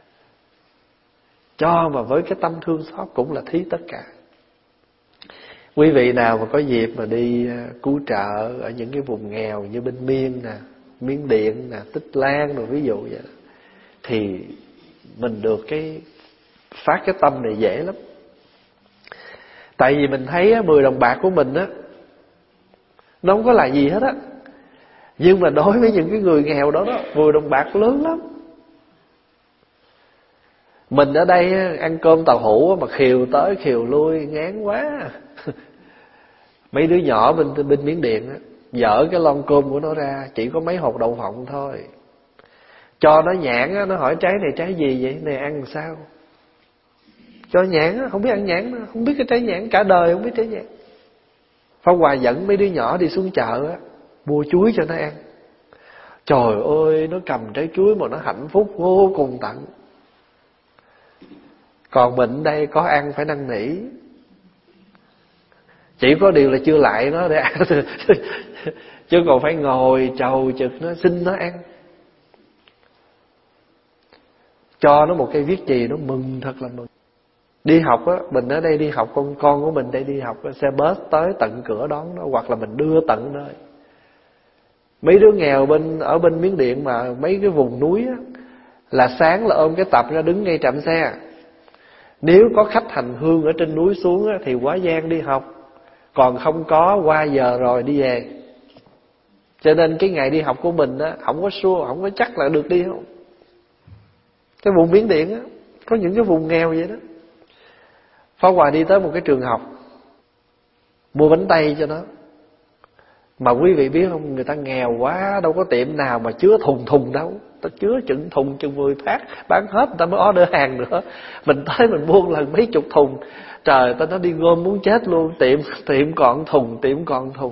Cho mà với cái tâm thương xót cũng là thí tất cả. Quý vị nào mà có dịp mà đi cứu trợ ở những cái vùng nghèo như bên Miên nè, Miến Điện nè, Tích Lan rồi ví dụ vậy, thì mình được phát cái tâm này dễ lắm. Tại vì mình thấy 10 đồng bạc của mình á, nó không có là gì hết á. Nhưng mà đối với những cái người nghèo đó 10 đồng bạc lớn lắm. Mình ở đây ăn cơm tàu hũ mà khều tới khều lui ngán quá. Mấy đứa nhỏ bên Miến Điện á, dở cái lon cơm của nó ra, chỉ có mấy hột đậu phộng thôi. Cho nó nhãn á, nó hỏi trái này trái gì vậy? Này ăn làm sao? Cho nhãn á, không biết ăn nhãn, không biết cái trái nhãn, cả đời không biết trái nhãn. Pháp Hòa dẫn mấy đứa nhỏ đi xuống chợ á, mua chuối cho nó ăn. Trời ơi, nó cầm trái chuối mà nó hạnh phúc vô cùng tận. Còn mình đây có ăn phải năn nỉ. Chỉ có điều là chưa lại nó để ăn. Chứ còn phải ngồi chầu chực nó, xin nó ăn. Cho nó một cây viết chì nó mừng, thật là mừng. Đi học á, mình ở đây đi học, con của mình đây đi học, xe bus tới tận cửa đón nó, hoặc là mình đưa tận nơi. Mấy đứa nghèo ở bên Miến Điện mà mấy cái vùng núi á, là sáng là ôm cái tập ra đứng ngay trạm xe. Nếu có khách hành hương ở trên núi xuống á, thì quá gian đi học. Còn không có, qua giờ rồi đi về. Cho nên cái ngày đi học của mình á, không có sure, không có chắc là được đi không. Cái vùng Miến Điện á, có những cái vùng nghèo vậy đó. Pháp Hòa đi tới một cái trường học, mua bánh tây cho nó. Mà quý vị biết không, người ta nghèo quá, đâu có tiệm nào mà chứa thùng đâu. Ta chứa chừng thùng chừng 10 phát, bán hết người ta mới order hàng nữa. Mình tới mình buông lần mấy chục thùng. Trời, ta nói đi gom muốn chết luôn. Tiệm còn thùng.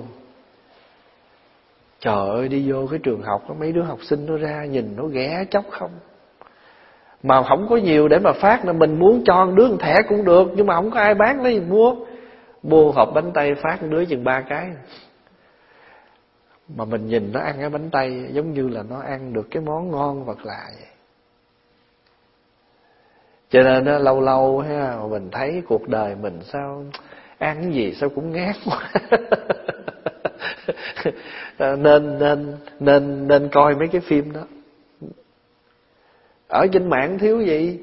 Trời ơi, đi vô cái trường học, mấy đứa học sinh nó ra nhìn nó ghé chóc không. Mà không có nhiều để mà phát, nên mình muốn cho một đứa một thẻ cũng được, nhưng mà không có ai bán lấy gì mua. Mua hộp bánh tây phát một đứa chừng 3 cái. Mà mình nhìn nó ăn cái bánh tây giống như là nó ăn được cái món ngon vật lạ vậy. Cho nên đó, lâu lâu mình thấy cuộc đời mình sao ăn cái gì sao cũng ngán quá. nên coi mấy cái phim đó. Ở trên mạng thiếu gì.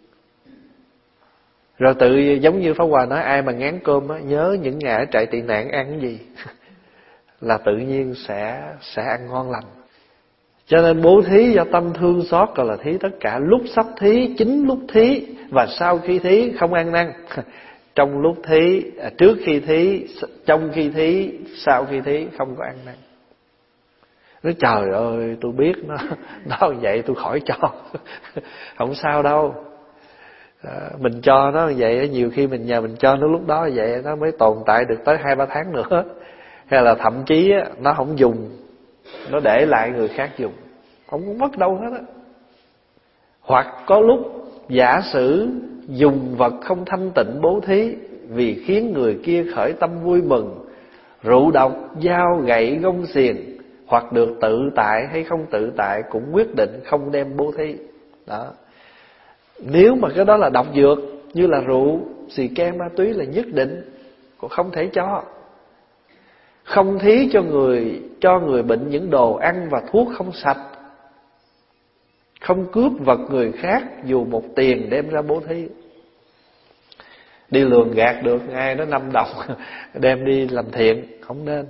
Rồi tự giống như Pháp Hòa nói, ai mà ngán cơm á, nhớ những ngày ở trại tị nạn ăn cái gì là tự nhiên sẽ ăn ngon lành. Cho nên bố thí do tâm thương xót gọi là thí tất cả. Lúc sắp thí, chính lúc thí và sau khi thí không ăn năn. Trong lúc thí, trước khi thí, trong khi thí, sau khi thí không có ăn năn. Nói trời ơi, tôi biết nó vậy tôi khỏi cho. Không sao đâu. Mình cho nó vậy, nhiều khi mình nhờ mình cho nó lúc đó vậy, nó mới tồn tại được tới 2-3 tháng nữa. Hay là thậm chí nó không dùng, nó để lại người khác dùng, không có mất đâu hết á. Hoặc có lúc giả sử dùng vật không thanh tịnh bố thí, vì khiến người kia khởi tâm vui mừng, rượu độc, dao, gậy, gông xiềng, hoặc được tự tại hay không tự tại, cũng quyết định không đem bố thí. Đó. Nếu mà cái đó là độc dược, như là rượu, xì ke, ma túy là nhất định cũng không thể cho. Không thí cho người bệnh những đồ ăn và thuốc không sạch. Không cướp vật người khác dù một tiền đem ra bố thí. Đi lường gạt được ai đó 5 đồng đem đi làm thiện, không nên.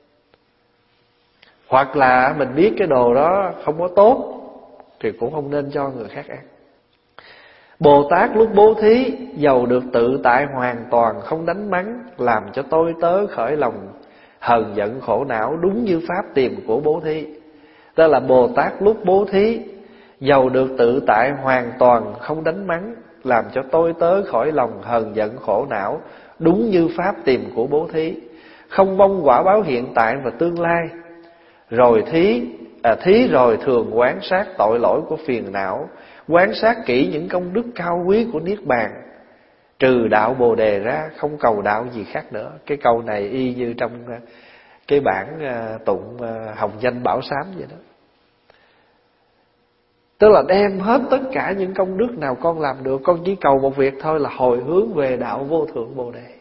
Hoặc là mình biết cái đồ đó không có tốt thì cũng không nên cho người khác ăn. Bồ Tát lúc bố thí dầu được tự tại hoàn toàn, không đánh mắng, làm cho tôi tớ khởi lòng hờn giận khổ não, đúng như pháp tìm của bố thí. Đó là Bồ Tát lúc bố thí dầu được tự tại hoàn toàn, không đánh mắng, làm cho tôi tớ khỏi lòng hờn giận khổ não, đúng như pháp tìm của bố thí. Không mong quả báo hiện tại và tương lai. Rồi thí rồi thường quán sát tội lỗi của phiền não, quán sát kỹ những công đức cao quý của Niết Bàn. Trừ đạo Bồ Đề ra, không cầu đạo gì khác nữa. Cái câu này y như trong cái bản tụng Hồng Danh Bảo Sám vậy đó. Tức là đem hết tất cả những công đức nào con làm được, con chỉ cầu một việc thôi là hồi hướng về đạo vô thượng Bồ Đề.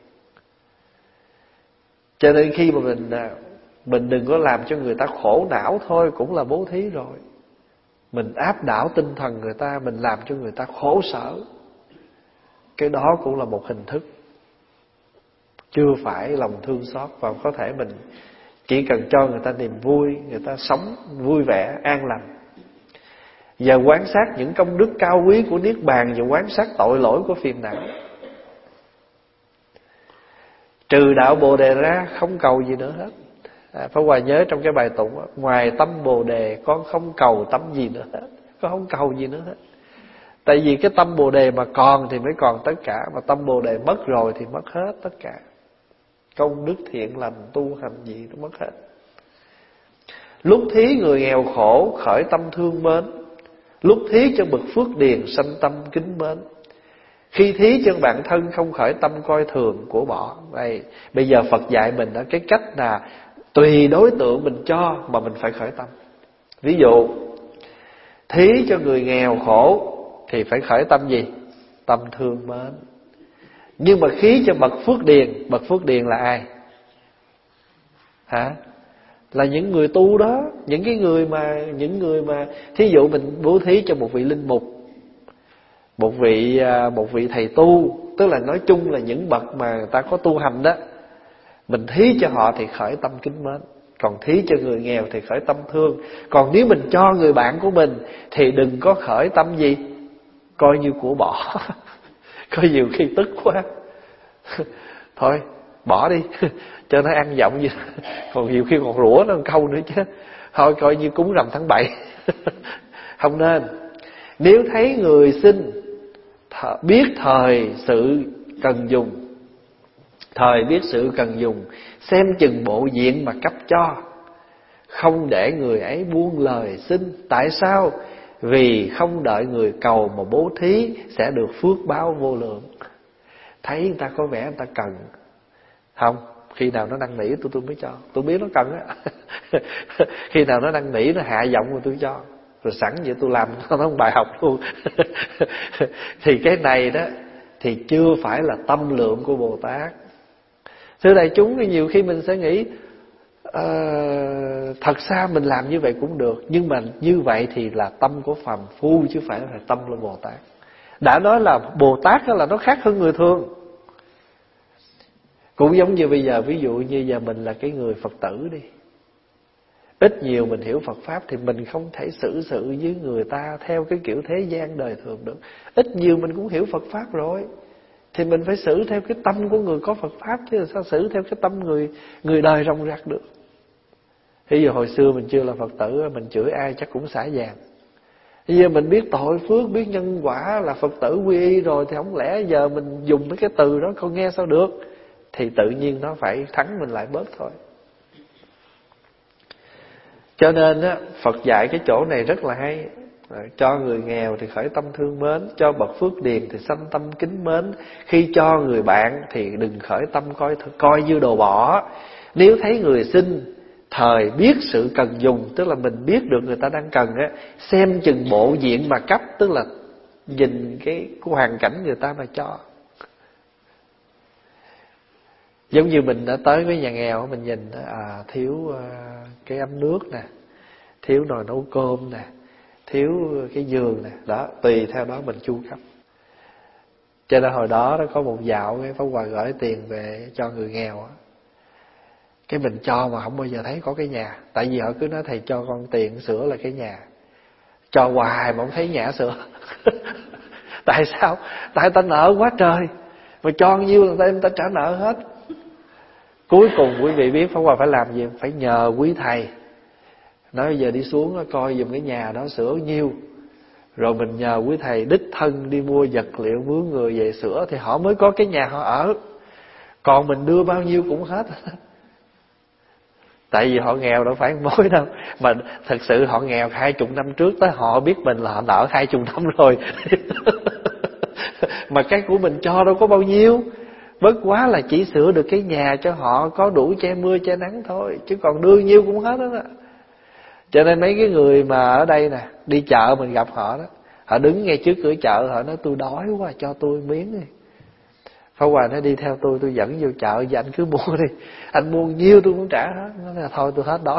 Cho nên khi mà mình đừng có làm cho người ta khổ não thôi cũng là bố thí rồi. Mình áp đảo tinh thần người ta, mình làm cho người ta khổ sở, cái đó cũng là một hình thức, chưa phải lòng thương xót. Và có thể mình chỉ cần cho người ta niềm vui, người ta sống vui vẻ, an lành. Giờ quan sát những công đức cao quý của Niết Bàn, và quan sát tội lỗi của phiền não. Trừ đạo Bồ Đề ra không cầu gì nữa hết. Pháp Hòa nhớ trong cái bài tụng đó, ngoài tâm Bồ Đề con không cầu tâm gì nữa hết. Con không cầu gì nữa hết. Tại vì cái tâm Bồ Đề mà còn thì mới còn tất cả, mà tâm Bồ Đề mất rồi thì mất hết tất cả. Công đức thiện lành tu hành gì nó mất hết. Lúc thí người nghèo khổ khởi tâm thương mến, lúc thí cho bậc phước điền sanh tâm kính mến. Khi thí cho bạn thân không khởi tâm coi thường của bỏ. Đây, bây giờ Phật dạy mình đó, cái cách là tùy đối tượng mình cho mà mình phải khởi tâm. Ví dụ thí cho người nghèo khổ thì phải khởi tâm gì? Tâm thương mến. Nhưng mà thí cho bậc phước điền, bậc phước điền là ai? Hả? Là những người tu đó, những người mà thí dụ mình bố thí cho một vị linh mục, một vị thầy tu, tức là nói chung là những bậc mà người ta có tu hành đó, mình thí cho họ thì khởi tâm kính mến. Còn thí cho người nghèo thì khởi tâm thương. Còn nếu mình cho người bạn của mình thì đừng có khởi tâm gì? Coi như của bỏ. Coi nhiều khi tức quá, thôi bỏ đi cho nó ăn giọng gì. Còn nhiều khi còn rủa nó câu nữa chứ. Thôi coi như cúng rằm tháng 7. Không nên. Nếu thấy người xin biết thời sự cần dùng, thời biết sự cần dùng, xem chừng bộ diện mà cấp cho, không để người ấy buông lời xin. Tại sao? Vì không đợi người cầu mà bố thí sẽ được phước báo vô lượng. Thấy người ta có vẻ người ta cần, không, khi nào nó năn nỉ tôi mới cho. Tôi biết nó cần á. Khi nào nó năn nỉ, nó hạ giọng rồi tôi cho. Rồi sẵn vậy tôi làm nó một bài học luôn. Thì cái này đó thì chưa phải là tâm lượng của Bồ Tát. Thưa đại chúng, nhiều khi mình sẽ nghĩ thật ra mình làm như vậy cũng được, nhưng mà như vậy thì là tâm của phàm phu chứ phải là tâm của Bồ Tát. Đã nói là Bồ Tát đó là nó khác hơn người thường. Cũng giống như bây giờ, ví dụ như giờ mình là cái người Phật tử đi, ít nhiều mình hiểu Phật Pháp thì mình không thể xử sự với người ta theo cái kiểu thế gian đời thường được. Ít nhiều mình cũng hiểu Phật Pháp rồi, thì mình phải xử theo cái tâm của người có Phật Pháp, chứ sao xử theo cái tâm người đời rong rạc được. Ví dụ hồi xưa mình chưa là Phật tử, mình chửi ai chắc cũng xả vàng. Bây giờ mình biết tội phước, biết nhân quả, là Phật tử quy y rồi, thì không lẽ giờ mình dùng mấy cái từ đó con nghe sao được. Thì tự nhiên nó phải thắng mình lại bớt thôi. Cho nên á, Phật dạy cái chỗ này rất là hay. Cho người nghèo thì khởi tâm thương mến, cho bậc phước điền thì sanh tâm kính mến. Khi cho người bạn thì đừng khởi tâm coi như đồ bỏ. Nếu thấy người xin thời biết sự cần dùng, tức là mình biết được người ta đang cần á, xem chừng bộ diện mà cấp, tức là nhìn cái hoàn cảnh người ta mà cho. Giống như mình đã tới với nhà nghèo, mình nhìn thiếu cái ấm nước nè, thiếu nồi nấu cơm nè, thiếu cái giường nè, đó, tùy theo đó mình chu cấp. Cho nên hồi đó có một dạo cái Pháp Hòa gửi tiền về cho người nghèo á, cái mình cho mà không bao giờ thấy có cái nhà. Tại vì họ cứ nói thầy cho con tiền sửa lại cái nhà, cho hoài mà không thấy nhà sửa. Tại sao? Tại ta nợ quá trời, mà cho nhiêu người ta trả nợ hết. Cuối cùng quý vị biết Pháp Hòa phải làm gì? Phải nhờ quý thầy, nói bây giờ đi xuống coi giùm cái nhà đó sửa nhiêu. Rồi mình nhờ quý thầy đích thân đi mua vật liệu mướn người về sửa, thì họ mới có cái nhà họ ở. Còn mình đưa bao nhiêu cũng hết. Tại vì họ nghèo đâu phải mối đâu. Mà thật sự họ nghèo 20 năm trước, tới họ biết mình là họ nợ 20 năm rồi. Mà cái của mình cho đâu có bao nhiêu, bất quá là chỉ sửa được cái nhà cho họ có đủ che mưa che nắng thôi, chứ còn đưa nhiêu cũng hết đó. Cho nên mấy cái người mà ở đây nè, đi chợ mình gặp họ đó, họ đứng ngay trước cửa chợ, họ nói tôi đói quá, cho tôi miếng đi. Pháp Hòa nó đi theo tôi dẫn vô chợ, và anh cứ mua đi, anh mua nhiêu tôi cũng trả hết. Nó nói thôi tôi hết đói.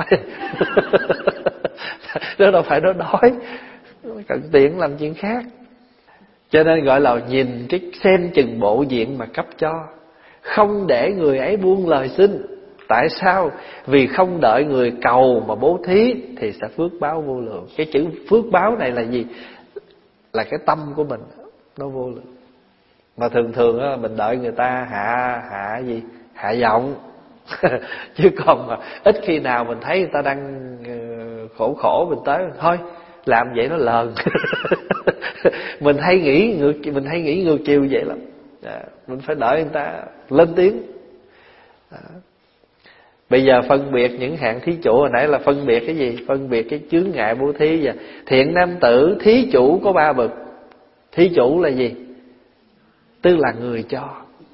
Đó đâu phải nó đói, cần tiền làm chuyện khác. Cho nên gọi là nhìn cái xem chừng bộ diện mà cấp cho, không để người ấy buông lời xin. Tại sao? Vì không đợi người cầu mà bố thí thì sẽ phước báo vô lượng. Cái chữ phước báo này là gì? Là cái tâm của mình nó vô lượng. Mà thường thường á, mình đợi người ta hạ gì? Hạ giọng. Chứ còn mà ít khi nào mình thấy người ta đang khổ mình tới thôi làm vậy nó lờn. Mình hay nghĩ ngược chiều vậy lắm. Mình phải đợi người ta lên tiếng. Bây giờ phân biệt những hạng thí chủ, hồi nãy là phân biệt cái gì? Phân biệt cái chướng ngại bố thí. Và thiện nam tử thí chủ có 3 bậc. Thí chủ là gì? Tức là người cho.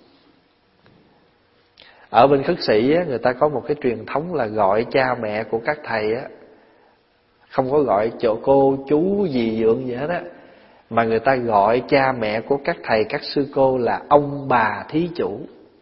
Ở bên khất sĩ á, người ta có một cái truyền thống là gọi cha mẹ của các thầy á, không có gọi chỗ cô chú dì dượng gì hết á, mà người ta gọi cha mẹ của các thầy các sư cô là ông bà thí chủ.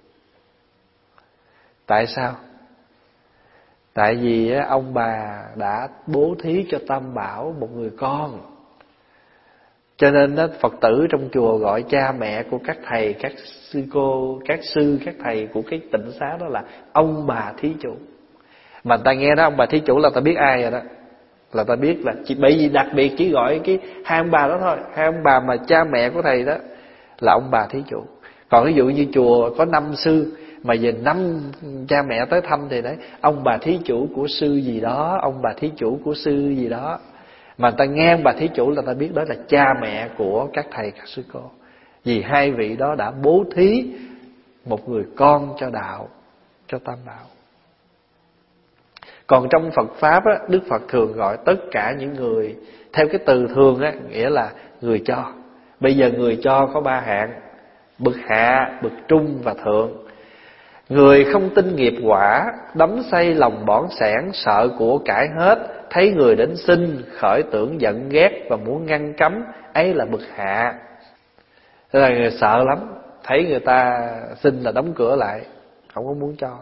Tại sao? Tại vì á, ông bà đã bố thí cho Tam Bảo một người con. Cho nên đó, Phật tử trong chùa gọi cha mẹ của các thầy, các sư cô, các sư, các thầy của cái tịnh xá đó là ông bà thí chủ. Mà ta nghe đó ông bà thí chủ là ta biết ai rồi đó. Là ta biết là bởi vì đặc biệt chỉ gọi cái hai ông bà đó thôi. Hai ông bà mà cha mẹ của thầy đó là ông bà thí chủ. Còn ví dụ như chùa có 5 sư mà về 5 cha mẹ tới thăm thì đấy, ông bà thí chủ của sư gì đó, ông bà thí chủ của sư gì đó. Mà ta nghe bà thí chủ là ta biết đó là cha mẹ của các thầy các sư cô. Vì hai vị đó đã bố thí một người con cho đạo, cho Tam Bảo. Còn trong Phật Pháp á, Đức Phật thường gọi tất cả những người theo cái từ thường á, nghĩa là người cho. Bây giờ người cho có 3 hạng: bậc hạ, bậc trung và thượng. Người không tin nghiệp quả, đắm say lòng bỏn sẻn, sợ của cải hết, thấy người đến xin, khởi tưởng giận ghét và muốn ngăn cấm, ấy là bậc hạ. Thế là người sợ lắm, thấy người ta xin là đóng cửa lại, không có muốn cho.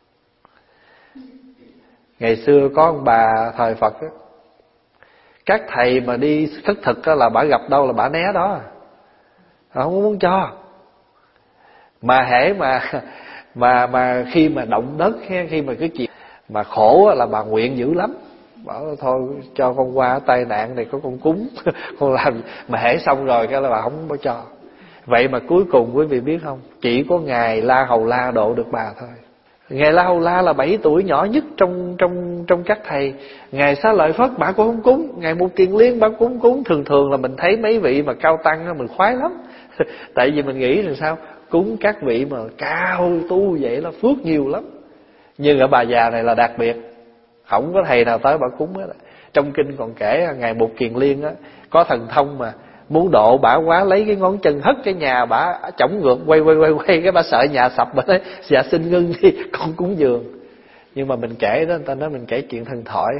Ngày xưa có ông bà thời Phật á, các thầy mà đi khất thực á, là bả gặp đâu là bả né đó, không có muốn cho. Mà hễ mà khi mà động đất, khi mà cái chuyện mà khổ á, là bà nguyện dữ lắm, bảo thôi cho con qua tai nạn này có con cúng con làm. Mà hễ xong rồi cái là bà không có cho. Vậy mà cuối cùng quý vị biết không, chỉ có ngài La Hầu La độ được bà thôi. Ngài La Hầu La là 7 tuổi nhỏ nhất trong các thầy. Ngài Xá Lợi Phất bà cũng không cúng, ngài Một Kiền Liên bà cũng cúng. Thường là mình thấy mấy vị mà cao tăng đó, mình khoái lắm. Tại vì mình nghĩ là sao, cúng các vị mà cao tu vậy là phước nhiều lắm. Nhưng ở bà già này là đặc biệt, không có thầy nào tới bà cúng hết. Trong kinh còn kể ngài Một Kiền Liên á, có thần thông mà muốn độ bả quá, lấy cái ngón chân hất cái nhà bả chổng ngược quay cái bả sợ nhà sập, bả nói dạ xin ngưng đi con cúng dường. Nhưng mà mình kể đó, người ta nói mình kể chuyện thần thoại.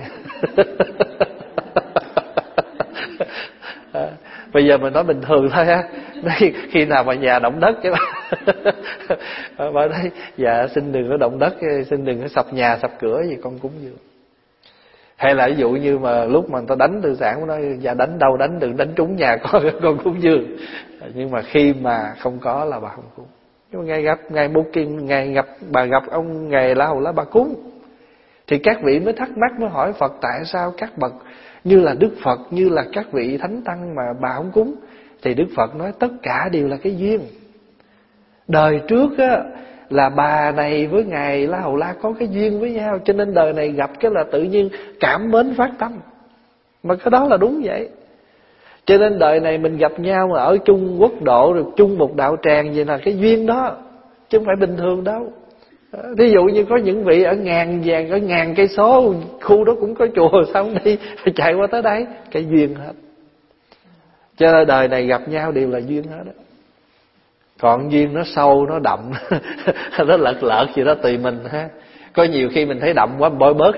Bây giờ mình nói bình thường thôi ha. Khi nào mà nhà động đất chứ bà nói dạ xin đừng có động đất, xin đừng có sập nhà sập cửa gì con cúng dường. Hay là ví dụ như mà lúc mà người ta đánh tư sản, nó nói dạ đánh đâu đánh, đừng đánh trúng nhà con cúng dường. Nhưng mà khi mà không có là bà không cúng. Nhưng mà ngày gặp ngài Một Kiền, bà gặp ông ngài La Hầu La bà cúng. Thì các vị mới thắc mắc, mới hỏi Phật tại sao các bậc như là Đức Phật, như là các vị thánh tăng mà bà không cúng. Thì Đức Phật nói tất cả đều là cái duyên. Đời trước á, là bà này với ngài La Hầu La có cái duyên với nhau, cho nên đời này gặp cái là tự nhiên cảm mến phát tâm. Mà cái đó là đúng vậy. Cho nên đời này mình gặp nhau mà ở chung quốc độ, rồi chung một đạo tràng, vậy là cái duyên đó, chứ không phải bình thường đâu. Ví dụ như có những vị ở ngàn cây số, khu đó cũng có chùa, sao không đi chạy qua tới đấy, cái duyên hết. Cho nên đời này gặp nhau đều là duyên hết đó. Còn duyên nó sâu, nó đậm, nó lợt gì đó tùy mình ha. Có nhiều khi mình thấy đậm quá bôi bớt.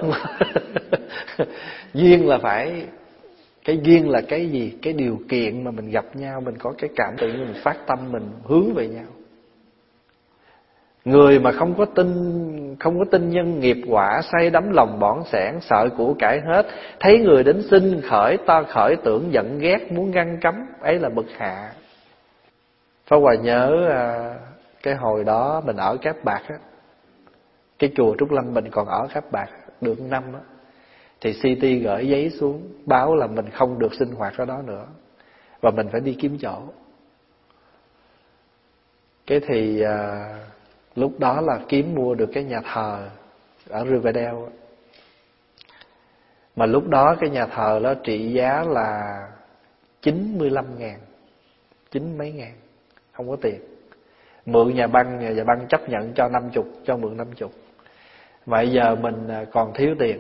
Duyên là phải, cái duyên là cái gì? Cái điều kiện mà mình gặp nhau, mình có cái cảm tự nhiên mình phát tâm, mình hướng về nhau. Người mà không có tin nhân nghiệp quả, say đắm lòng bỏn sẻn, sợ của cải hết, thấy người đến xin, khởi tưởng giận ghét, muốn ngăn cấm, ấy là bậc hạ. Pháp Hòa nhớ cái hồi đó mình ở Cát Bạc á, cái chùa Trúc Lâm mình còn ở Cát Bạc được năm á, thì CT gửi giấy xuống báo là mình không được sinh hoạt ở đó nữa và mình phải đi kiếm chỗ. Cái thì lúc đó là kiếm mua được cái nhà thờ ở Riverdale, mà lúc đó cái nhà thờ đó trị giá là 95.000, 90 mấy ngàn, không có tiền. Mượn nhà băng chấp nhận cho 50, cho mượn 50. Mà bây giờ mình còn thiếu tiền.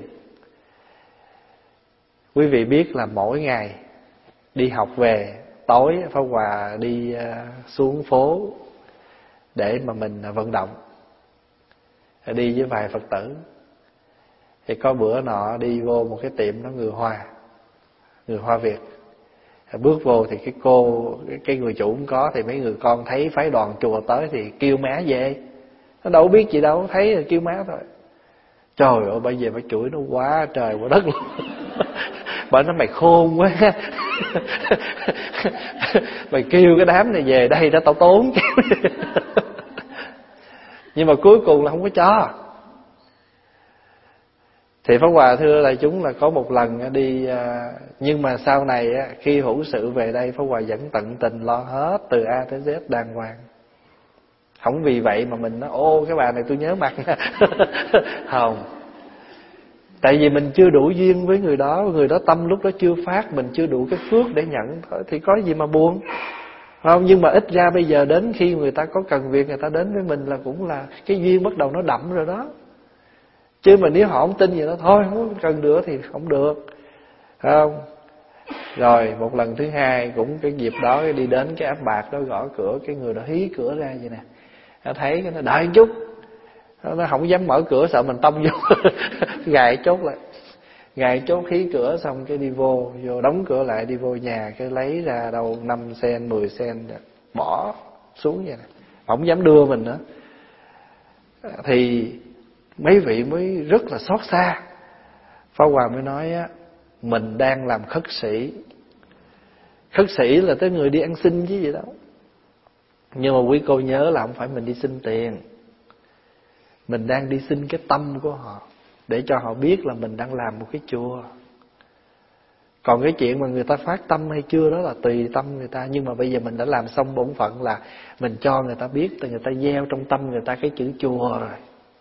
Quý vị biết là mỗi ngày đi học về, tối Pháp Hòa đi xuống phố để mà mình vận động, đi với vài Phật tử. Thì có bữa nọ đi vô một cái tiệm đó người Hoa Việt. Bước vô thì cái người chủ cũng có, thì mấy người con thấy phái đoàn chùa tới thì kêu má về. Nó đâu biết gì đâu, thấy là kêu má thôi. Trời ơi, bây giờ bà chửi nó quá trời quá đất luôn. Bà nói mày khôn quá. Mày kêu cái đám này về đây đó tao tốn. Nhưng mà cuối cùng là không có cho. Thì Pháp Hòa thưa đại chúng là có một lần đi, nhưng mà sau này khi hữu sự về đây, Pháp Hòa vẫn tận tình lo hết từ A tới Z đàng hoàng. Không vì vậy mà mình nói ô cái bà này tôi nhớ mặt. Không. Tại vì mình chưa đủ duyên với người đó tâm lúc đó chưa phát, mình chưa đủ cái phước để nhận thôi, thì có gì mà buồn. Không, nhưng mà ít ra bây giờ đến khi người ta có cần việc, người ta đến với mình là cũng là cái duyên bắt đầu nó đậm rồi đó. Chứ mà nếu họ không tin gì đó thôi, không cần nữa thì không được. Không. Rồi một lần thứ hai cũng cái dịp đó đi đến cái áp bạc đó, gõ cửa, cái người đó hí cửa ra vậy nè. Nó thấy cái nó đợi chút. Nó không dám mở cửa sợ mình tông vô. Gài chốt lại. Gài chốt hí cửa xong cái đi vô đóng cửa lại, đi vô nhà cái lấy ra đâu 5 sen 10 sen bỏ xuống vậy nè. Không dám đưa mình nữa. Thì mấy vị mới rất là xót xa. Pháp Hòa mới nói á, mình đang làm khất sĩ. Khất sĩ là tới người đi ăn xin chứ gì đâu. Nhưng mà quý cô nhớ là không phải mình đi xin tiền. Mình đang đi xin cái tâm của họ, để cho họ biết là mình đang làm một cái chùa. Còn cái chuyện mà người ta phát tâm hay chưa đó là tùy tâm người ta. Nhưng mà bây giờ mình đã làm xong bổn phận là mình cho người ta biết, người ta gieo trong tâm người ta cái chữ chùa rồi.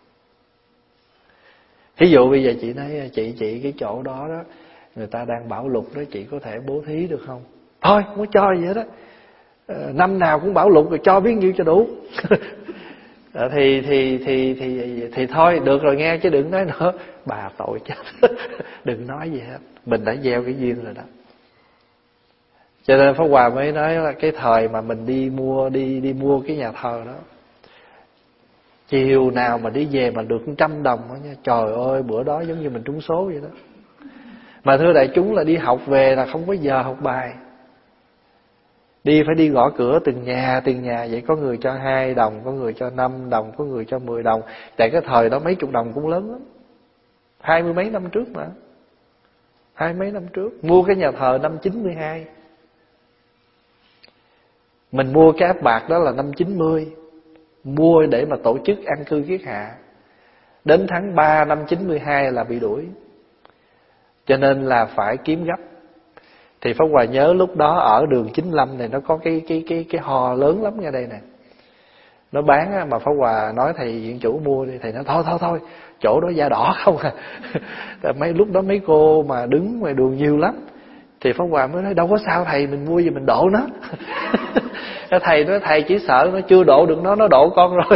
Thí dụ bây giờ chị nói chị cái chỗ đó đó người ta đang bảo lục đó, chị có thể bố thí được không? Thôi không có cho gì hết đó. Năm nào cũng bảo lục rồi, cho biết nhiêu cho đủ. Thì thôi được rồi nghe, chứ đừng nói nữa. Bà tội chết. Đừng nói gì hết. Mình đã gieo cái duyên rồi đó. Cho nên Pháp Hòa mới nói là cái thời mà mình đi mua cái nhà thờ đó, chiều nào mà đi về mà được 100 đồng đó nha. Trời ơi, bữa đó giống như mình trúng số vậy đó. Mà thưa đại chúng là đi học về là không có giờ học bài. Phải đi gõ cửa từng nhà vậy. Có người cho 2 đồng, có người cho 5 đồng, có người cho 10 đồng. Tại cái thời đó mấy chục đồng cũng lớn lắm. 20 mấy năm trước mà. 20 mấy năm trước. Mua cái nhà thờ năm 92. Mình mua cái áp bạc đó là năm 90. Mua để mà tổ chức an cư kiết hạ. Đến tháng 3 năm 92 là bị đuổi. Cho nên là phải kiếm gấp. Thì Pháp Hòa nhớ lúc đó ở đường 95 này nó có cái ho lớn lắm ngay đây nè. Nó bán mà Pháp Hòa nói thầy viện chủ mua đi, thầy nói thôi, chỗ đó da đỏ không à. Mấy lúc đó mấy cô mà đứng ngoài đường nhiều lắm. Thì Pháp Hòa mới nói đâu có sao thầy, mình mua gì mình độ nó. Thầy nói thầy chỉ sợ nó chưa độ được nó độ con rồi.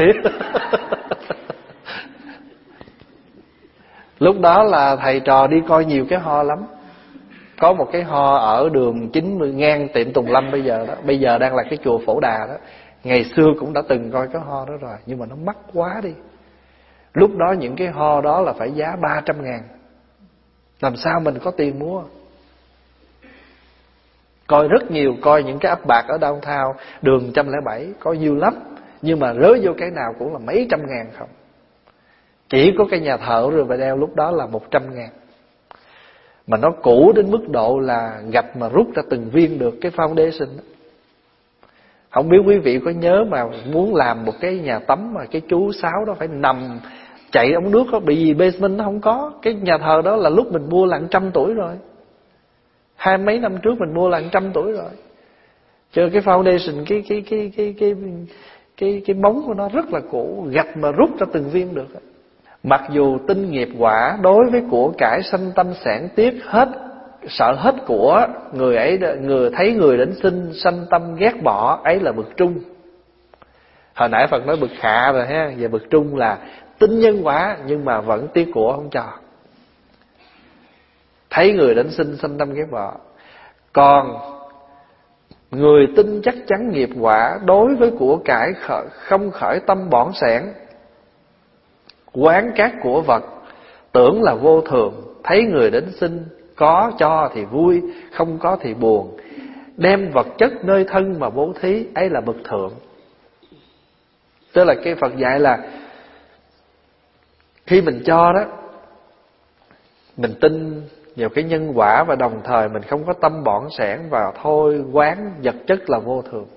Lúc đó là thầy trò đi coi nhiều cái ho lắm. Có một cái ho ở đường 90 ngang tiệm Tùng Lâm bây giờ đó, bây giờ đang là cái chùa Phổ Đà đó. Ngày xưa cũng đã từng coi cái ho đó rồi, nhưng mà nó mắc quá đi. Lúc đó những cái ho đó là phải giá 300.000. Làm sao mình có tiền mua? Coi rất nhiều, coi những cái áp bạc ở downtown đường 107 có nhiều lắm, nhưng mà rớ vô cái nào cũng là mấy trăm ngàn không. Chỉ có cái nhà thờ rồi và đeo lúc đó là 100.000. Mà nó cũ đến mức độ là gạch mà rút ra từng viên được cái foundation đó. Không biết quý vị có nhớ mà muốn làm một cái nhà tắm mà cái chú Sáu đó phải nằm chạy ống nước đó, bởi vì basement nó không có. Cái nhà thờ đó là lúc mình mua là 100 tuổi rồi, 20 mấy năm trước mình mua là 100 tuổi rồi. Cho cái foundation, cái móng của nó rất là cũ, gạch mà rút ra từng viên được. Mặc dù tinh nghiệp quả đối với của cải sanh tâm sản tiếc hết, sợ hết của, người ấy thấy người đến xin sanh tâm ghét bỏ, ấy là bậc trung. Hồi nãy Phật nói bậc hạ rồi ha, và bậc trung là tin nhân quả nhưng mà vẫn tiếc của không cho. Thấy người đến xin sanh tâm ghét bỏ. Còn người tin chắc chắn nghiệp quả đối với của cải không khởi tâm bỏng sẻn, quán các của vật, tưởng là vô thường, thấy người đến xin, có cho thì vui, không có thì buồn, đem vật chất nơi thân mà bố thí, ấy là bậc thượng. Tức là cái Phật dạy là khi mình cho đó, mình tin vào cái nhân quả và đồng thời mình không có tâm bỏn sẻn vào thôi quán vật chất là vô thường.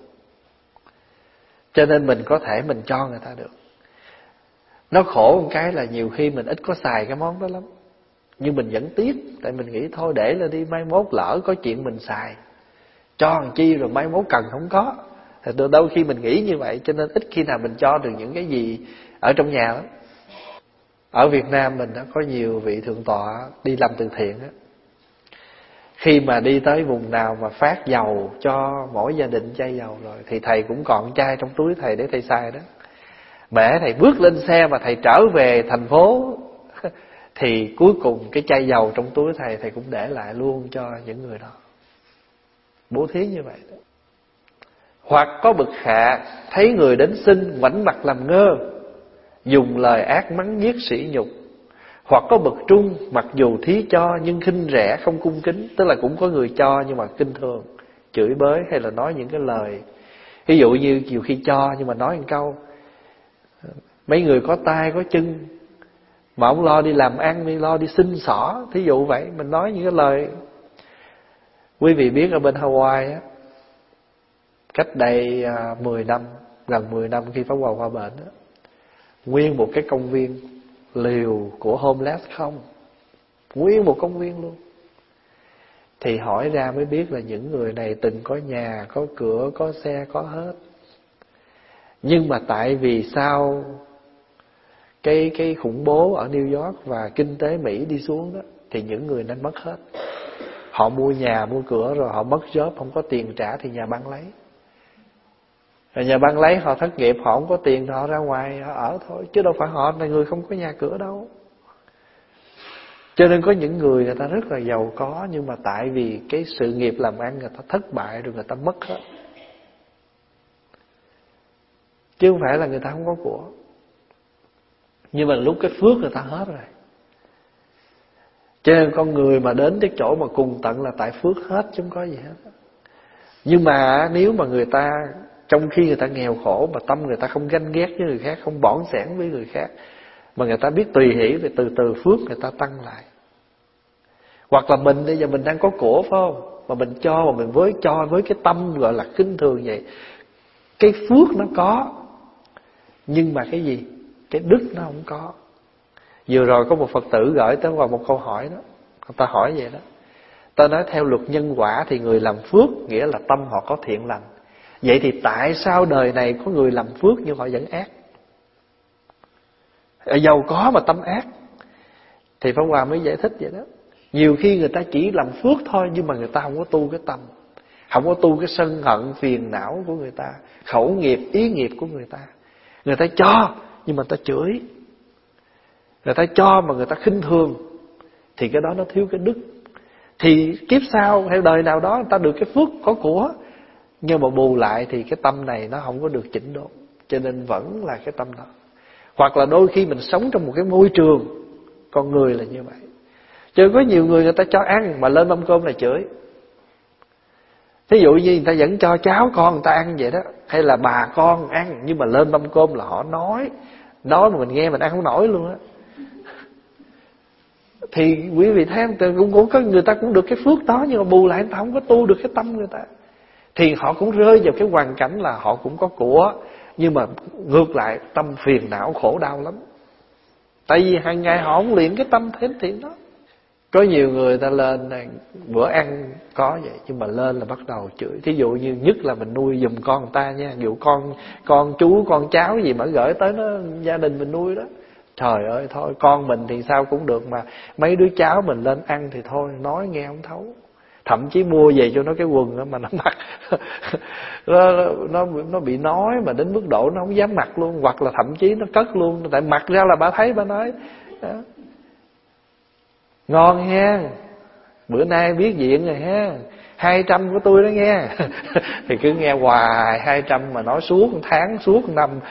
Cho nên mình có thể mình cho người ta được. Nó khổ một cái là nhiều khi mình ít có xài cái món đó lắm, nhưng mình vẫn tiếc. Tại mình nghĩ thôi để là đi, mai mốt lỡ có chuyện mình xài, cho làm chi rồi mai mốt cần không có. Thì đôi khi mình nghĩ như vậy, cho nên ít khi nào mình cho được những cái gì ở trong nhà lắm. Ở Việt Nam mình đã có nhiều vị thượng tọa đi làm từ thiện á, khi mà đi tới vùng nào mà phát dầu cho mỗi gia đình chai dầu rồi thì thầy cũng còn chai trong túi thầy để thầy xài đó. Mẹ thầy bước lên xe mà thầy trở về thành phố thì cuối cùng cái chai dầu trong túi thầy cũng để lại luôn cho những người đó. Bố thí như vậy đó. Hoặc có bậc hạ thấy người đến xin, ngoảnh mặt làm ngơ, dùng lời ác mắng giết sỉ nhục. Hoặc có bậc trung, mặc dù thí cho nhưng khinh rẻ không cung kính. Tức là cũng có người cho nhưng mà khinh thường, chửi bới hay là nói những cái lời, ví dụ như nhiều khi cho nhưng mà nói một câu: mấy người có tay có chân mà ông lo đi làm ăn, đi lo đi xin xỏ, thí dụ vậy. Mình nói những cái lời. Quý vị biết ở bên Hawaii á, cách đây 10 năm, gần 10 năm khi Pháp Hòa qua bệnh á, nguyên một cái công viên liều của homeless không, nguyên một công viên luôn. Thì hỏi ra mới biết là những người này từng có nhà, có cửa, có xe, có hết. Nhưng mà tại vì sao cái khủng bố ở New York và kinh tế Mỹ đi xuống đó, thì những người nên mất hết. Họ mua nhà, mua cửa rồi họ mất job, không có tiền trả thì nhà băng lấy. Rồi nhà băng lấy, họ thất nghiệp, họ không có tiền, họ ra ngoài họ ở thôi. Chứ đâu phải họ là người không có nhà cửa đâu. Cho nên có những người ta rất là giàu có, nhưng mà tại vì cái sự nghiệp làm ăn người ta thất bại rồi người ta mất hết. Chứ không phải là người ta không có của. Nhưng mà lúc cái phước người ta hết rồi. Cho nên con người mà đến cái chỗ mà cùng tận là tại phước hết, chứ không có gì hết. Nhưng mà nếu mà người ta trong khi người ta nghèo khổ mà tâm người ta không ganh ghét với người khác, không bỏng sẻn với người khác, mà người ta biết tùy hỷ, thì từ từ phước người ta tăng lại. Hoặc là mình bây giờ mình đang có của phải không, mà mình cho, mà mình cho với cái tâm gọi là khinh thường vậy, cái phước nó có, nhưng mà cái gì, cái đức nó không có. Vừa rồi có một Phật tử gửi tới vào một câu hỏi đó, người ta hỏi vậy đó. Ta nói theo luật nhân quả thì người làm phước nghĩa là tâm họ có thiện lành. Vậy thì tại sao đời này có người làm phước nhưng họ vẫn ác? Giàu có mà tâm ác. Thì Pháp Hòa mới giải thích vậy đó. Nhiều khi người ta chỉ làm phước thôi, nhưng mà người ta không có tu cái tâm, không có tu cái sân hận phiền não của người ta, khẩu nghiệp, ý nghiệp của người ta. Người ta cho nhưng mà người ta chửi, người ta cho mà người ta khinh thường, thì cái đó nó thiếu cái đức. Thì kiếp sau hay đời nào đó người ta được cái phước có của, nhưng mà bù lại thì cái tâm này nó không có được chỉnh đốn, cho nên vẫn là cái tâm đó. Hoặc là đôi khi mình sống trong một cái môi trường, con người là như vậy. Chứ có nhiều người ta cho ăn mà lên mâm cơm là chửi. Thí dụ như người ta vẫn cho cháu con người ta ăn vậy đó, hay là bà con ăn, nhưng mà lên mâm cơm là họ nói mà mình nghe mình ăn không nổi luôn á. Thì quý vị thấy không, cũng có người ta cũng được cái phước đó, nhưng mà bù lại người ta không có tu được cái tâm người ta. thì họ cũng rơi vào cái hoàn cảnh là họ cũng có của, nhưng mà ngược lại tâm phiền não khổ đau lắm. Tại vì hàng ngày họ không luyện cái tâm thêm thiện đó. Có nhiều người ta lên bữa ăn có vậy, nhưng mà lên là bắt đầu chửi. Thí dụ như nhất là mình nuôi giùm con người ta nha. Ví dụ con chú con cháu gì mà gửi tới nó gia đình mình nuôi đó, trời ơi thôi con mình thì sao cũng được, mà mấy đứa cháu mình lên ăn thì thôi nói nghe không thấu. Thậm chí mua về cho nó cái quần đó mà nó mặc nó bị nói mà đến mức độ nó không dám mặc luôn, hoặc là thậm chí nó cất luôn, tại mặc ra là bà thấy bà nói đó. Ngon ha, bữa nay biết diện rồi ha, 200 của tôi đó nghe. Thì cứ nghe hoài 200 mà nói suốt 1 tháng, suốt 1 năm.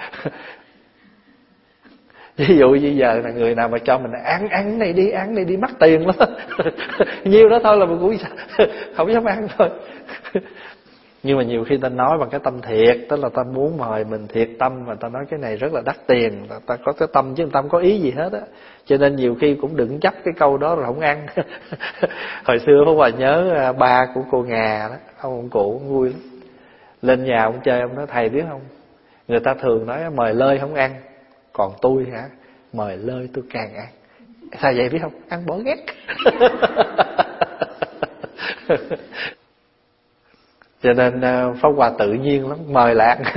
Ví dụ bây giờ là người nào mà cho mình ăn này đi mắc tiền lắm. Nhiêu đó thôi là mình cũng không dám ăn thôi. Nhưng mà nhiều khi ta nói bằng cái tâm thiệt, tức là ta muốn mời mình thiệt tâm, mà ta nói cái này rất là đắt tiền, ta có cái tâm chứ người ta không có ý gì hết á. Cho nên nhiều khi cũng đừng chấp cái câu đó rồi không ăn. Hồi xưa Pháp Hòa nhớ ba của cô Ngà đó, ông cụ vui lắm. Lên nhà ông chơi, ông nói thầy biết không, người ta thường nói mời lơi không ăn, còn tôi hả, mời lơi tôi càng ăn. Sao vậy biết không? Ăn bỏ ghét. Cho nên Pháp Hòa tự nhiên lắm, mời là ăn.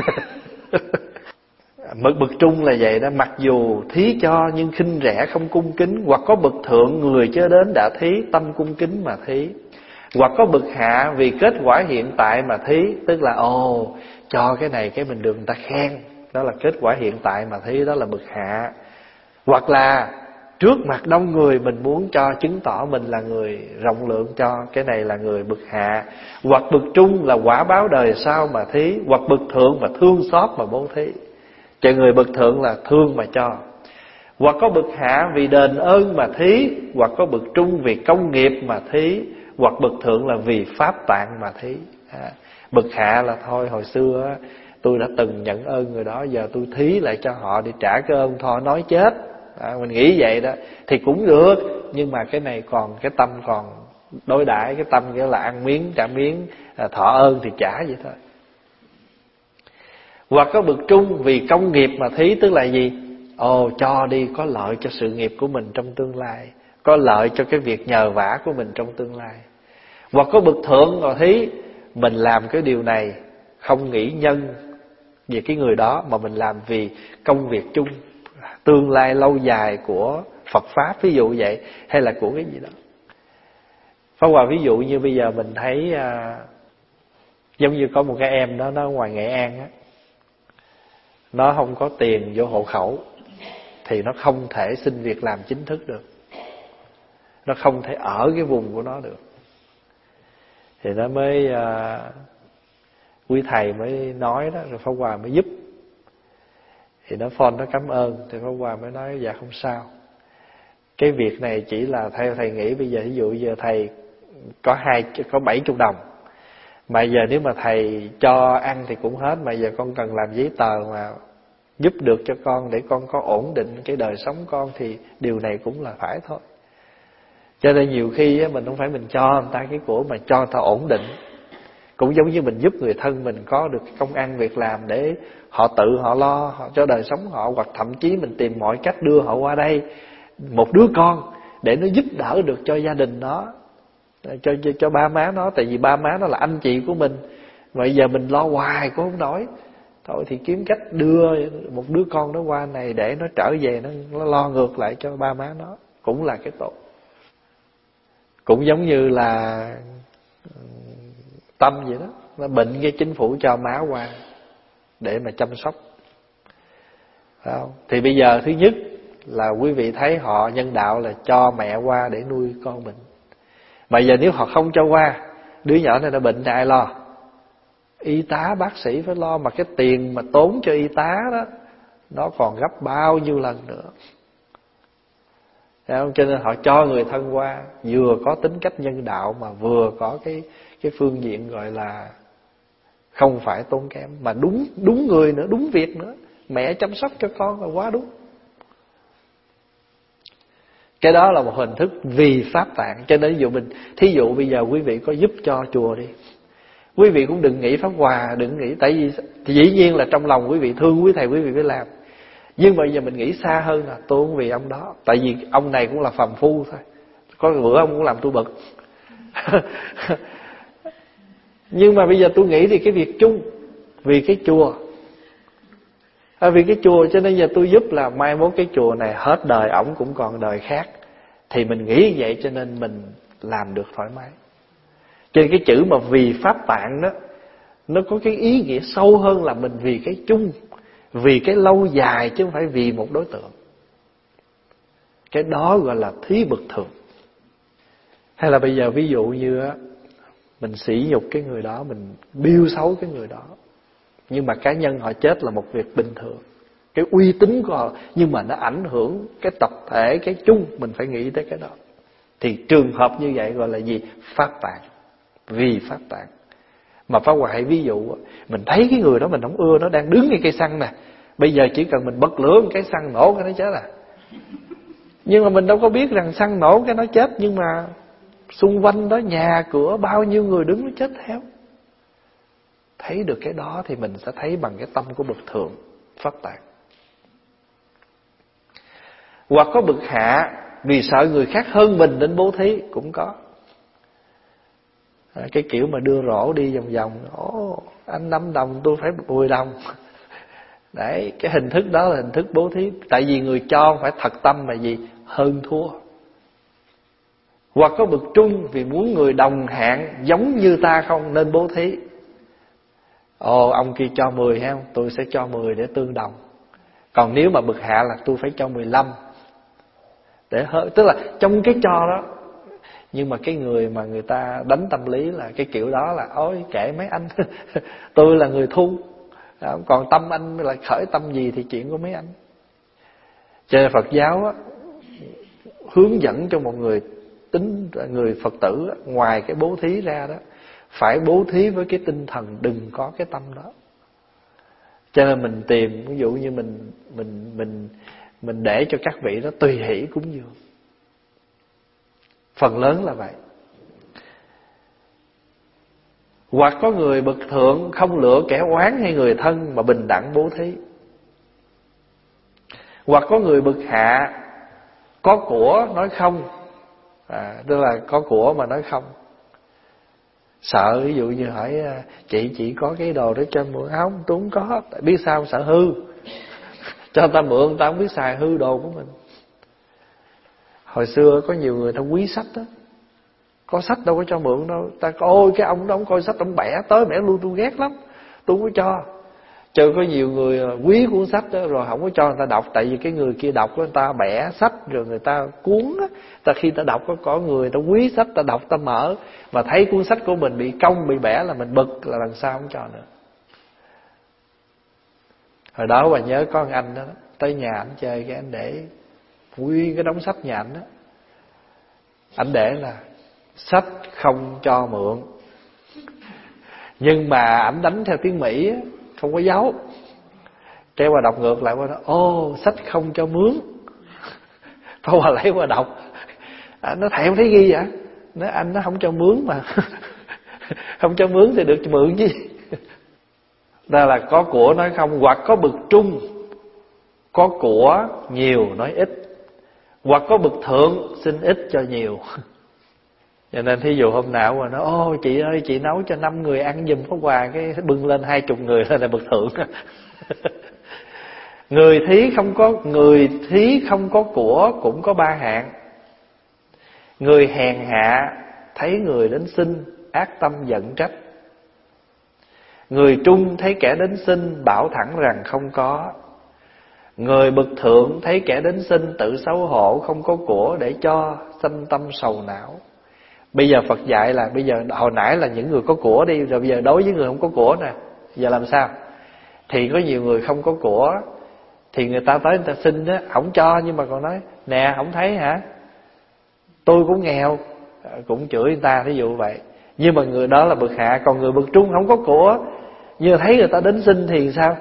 Bậc trung là vậy đó. Mặc dù thí cho nhưng khinh rẻ không cung kính, hoặc có bậc thượng người chưa đến đã thí, tâm cung kính mà thí. Hoặc có bậc hạ vì kết quả hiện tại mà thí, tức là cho cái này cái mình được người ta khen, đó là kết quả hiện tại mà thí, đó là bậc hạ. Hoặc là trước mặt đông người mình muốn cho chứng tỏ mình là người rộng lượng cho, cái này là người bậc hạ. Hoặc bậc trung là quả báo đời sau mà thí. Hoặc bậc thượng mà thương xót mà bố thí. Cho người bậc thượng là thương mà cho. Hoặc có bậc hạ vì đền ơn mà thí. Hoặc có bậc trung vì công nghiệp mà thí. Hoặc bậc thượng là vì pháp tạng mà thí. Bậc hạ là thôi hồi xưa tôi đã từng nhận ơn người đó, giờ tôi thí lại cho họ để trả cái ơn thôi nói chết. Mình nghĩ vậy đó thì cũng được, nhưng mà cái này còn cái tâm còn đối đãi, cái tâm nghĩa là ăn miếng trả miếng, thọ ơn thì trả vậy thôi. Hoặc có bậc trung vì công nghiệp mà thí, tức là gì? Cho đi có lợi cho sự nghiệp của mình trong tương lai, có lợi cho cái việc nhờ vả của mình trong tương lai. Hoặc có bậc thượng mà thí, mình làm cái điều này không nghĩ nhân về cái người đó, mà mình làm vì công việc chung, tương lai lâu dài của Phật Pháp, ví dụ vậy, hay là của cái gì đó. Pháp Hòa ví dụ như bây giờ mình thấy giống như có một cái em đó, nó ở ngoài Nghệ An á, nó không có tiền vô hộ khẩu thì nó không thể xin việc làm chính thức được, nó không thể ở cái vùng của nó được. Thì nó mới quý thầy mới nói đó, rồi Pháp Hòa mới giúp. Thì nó phone nó cảm ơn, thì Pháp Hòa mới nói dạ không sao, cái việc này chỉ là theo thầy nghĩ bây giờ, ví dụ giờ thầy có 70 đồng, mà giờ nếu mà thầy cho ăn thì cũng hết, mà giờ con cần làm giấy tờ mà giúp được cho con để con có ổn định cái đời sống con, thì điều này cũng là phải thôi. Cho nên nhiều khi mình không phải mình cho người ta cái của, mà cho người ta ổn định. Cũng giống như mình giúp người thân mình có được công ăn việc làm để họ tự họ lo họ cho đời sống họ, hoặc thậm chí mình tìm mọi cách đưa họ qua đây một đứa con để nó giúp đỡ được cho gia đình nó, cho ba má nó. Tại vì ba má nó là anh chị của mình, bây giờ mình lo hoài cũng không nổi, thôi thì kiếm cách đưa một đứa con nó qua này để nó trở về, nó lo ngược lại cho ba má nó, cũng là cái tốt. Cũng giống như là Tâm vậy đó, nó bệnh cái chính phủ cho má qua để mà chăm sóc. Phải không? Thì bây giờ thứ nhất là quý vị thấy họ nhân đạo là cho mẹ qua để nuôi con mình. Mà giờ nếu họ không cho qua, đứa nhỏ này nó bệnh thì ai lo? Y tá bác sĩ phải lo, mà cái tiền mà tốn cho y tá đó nó còn gấp bao nhiêu lần nữa. Thấy không? Cho nên họ cho người thân qua, vừa có tính cách nhân đạo mà vừa có cái phương diện gọi là không phải tốn kém, mà đúng người nữa, đúng việc nữa. Mẹ chăm sóc cho con là quá đúng. Cái đó là một hình thức vì pháp tạng. Cho nên thí dụ bây giờ quý vị có giúp cho chùa đi, Quý vị cũng đừng nghĩ Pháp Hòa, đừng nghĩ. Tại vì dĩ nhiên là trong lòng quý vị thương quý thầy, quý vị phải làm. Nhưng mà giờ mình nghĩ xa hơn là tôi không vì ông đó. Tại vì ông này cũng là phàm phu thôi. Có bữa ông cũng làm tôi bực. Nhưng mà bây giờ tôi nghĩ thì cái việc chung, vì cái chùa, vì cái chùa, cho nên giờ tôi giúp là mai mốt cái chùa này hết đời ổng cũng còn đời khác. Thì mình nghĩ vậy cho nên mình làm được thoải mái. Cho nên cái chữ mà vì Pháp Tạng đó, nó có cái ý nghĩa sâu hơn là mình vì cái chung, vì cái lâu dài, chứ không phải vì một đối tượng. Cái đó gọi là thí bực thường. Hay là bây giờ ví dụ như á, mình sỉ nhục cái người đó, mình biêu xấu cái người đó, nhưng mà cá nhân họ chết là một việc bình thường, cái uy tín của họ, nhưng mà nó ảnh hưởng cái tập thể, cái chung, mình phải nghĩ tới cái đó. Thì trường hợp như vậy gọi là gì? Pháp Tạng. Vì Pháp Tạng. Mà Pháp Hòa hãy ví dụ, mình thấy cái người đó mình không ưa, nó đang đứng ngay cây xăng nè, bây giờ chỉ cần mình bật lửa một cái xăng nổ cái nó chết à. Nhưng mà mình đâu có biết rằng xăng nổ cái nó chết, nhưng mà xung quanh đó nhà cửa bao nhiêu người đứng nó chết theo. Thấy được cái đó thì mình sẽ thấy bằng cái tâm của bậc thượng, Pháp Tạng. Hoặc có bậc hạ vì sợ người khác hơn mình đến bố thí cũng có. Cái kiểu mà đưa rổ đi vòng vòng, anh 5 đồng tôi phải 10 đồng. Đấy, cái hình thức đó là hình thức bố thí. Tại vì người cho phải thật tâm là gì? Hơn thua. Hoặc có bậc trung vì muốn người đồng hạng giống như ta không nên bố thí. Ông kia cho 10 ha, tôi sẽ cho 10 để tương đồng. Còn nếu mà bậc hạ là tôi phải cho 15 để hơn. Tức là trong cái cho đó, nhưng mà cái người mà người ta đánh tâm lý là cái kiểu đó là ôi kệ mấy anh. Tôi là người thu, còn tâm anh là khởi tâm gì thì chuyện của mấy anh. Cho nên Phật giáo á, hướng dẫn cho một người Phật tử á, ngoài cái bố thí ra đó, phải bố thí với cái tinh thần đừng có cái tâm đó. Cho nên mình tìm, ví dụ như mình để cho các vị đó tùy hỷ cúng dường. Phần lớn là vậy. Hoặc có người bậc thượng không lựa kẻ oán hay người thân mà bình đẳng bố thí. Hoặc có người bậc hạ có của nói không, tức là có của mà nói không. Sợ ví dụ như hỏi chị có cái đồ để cho mượn, không tôi không có. Tại biết sao sợ hư. Cho người ta mượn, người ta không biết xài hư đồ của mình. Hồi xưa có nhiều người ta quý sách đó, có sách đâu có cho mượn đâu. Ta ôi cái ông đó ông coi sách ông bẻ tới bẻ lui, tôi ghét lắm, tôi không có cho. Chứ có nhiều người quý cuốn sách đó, rồi không có cho người ta đọc. Tại vì cái người kia đọc người ta bẻ sách rồi người ta cuốn á. Khi ta đọc có người ta quý sách, ta đọc ta mở mà thấy cuốn sách của mình bị cong bị bẻ là mình bực, là lần sau không cho nữa. Hồi đó bà nhớ có một anh đó, tới nhà anh chơi, cái anh để nguyên cái đống sách nhà anh đó, anh để là sách không cho mượn. Nhưng mà ảnh đánh theo tiếng Mỹ á, không có dấu. Cái qua đọc ngược lại qua đó, sách không cho mướn. Thôi qua lấy qua đọc. Nó thèm thấy ghi vậy. Anh nó không cho mướn mà. Không cho mướn thì được mượn chứ. Đó là có của nói không. Hoặc có bậc trung, có của nhiều nói ít. Hoặc có bậc thượng xin ít cho nhiều. Cho nên thí dụ hôm nào mà nói chị ơi chị nấu cho 5 người ăn giùm Pháp Hòa, cái bưng lên 20 người là bậc thượng. Người thí không có của cũng có 3 hạng. Người hèn hạ thấy người đến xin ác tâm giận trách. Người trung thấy kẻ đến xin bảo thẳng rằng không có. Người bậc thượng thấy kẻ đến xin tự xấu hổ không có của để cho, sanh tâm sầu não. Bây giờ Phật dạy là bây giờ hồi nãy là những người có của đi, rồi bây giờ đối với người không có của nè, giờ làm sao? Thì có nhiều người không có của, thì người ta tới người ta xin á, không cho, nhưng mà còn nói nè không thấy hả, tôi cũng nghèo, cũng chửi người ta, thí dụ vậy. Nhưng mà người đó là bậc hạ. Còn người bậc trung không có của, nhưng thấy người ta đến xin thì sao?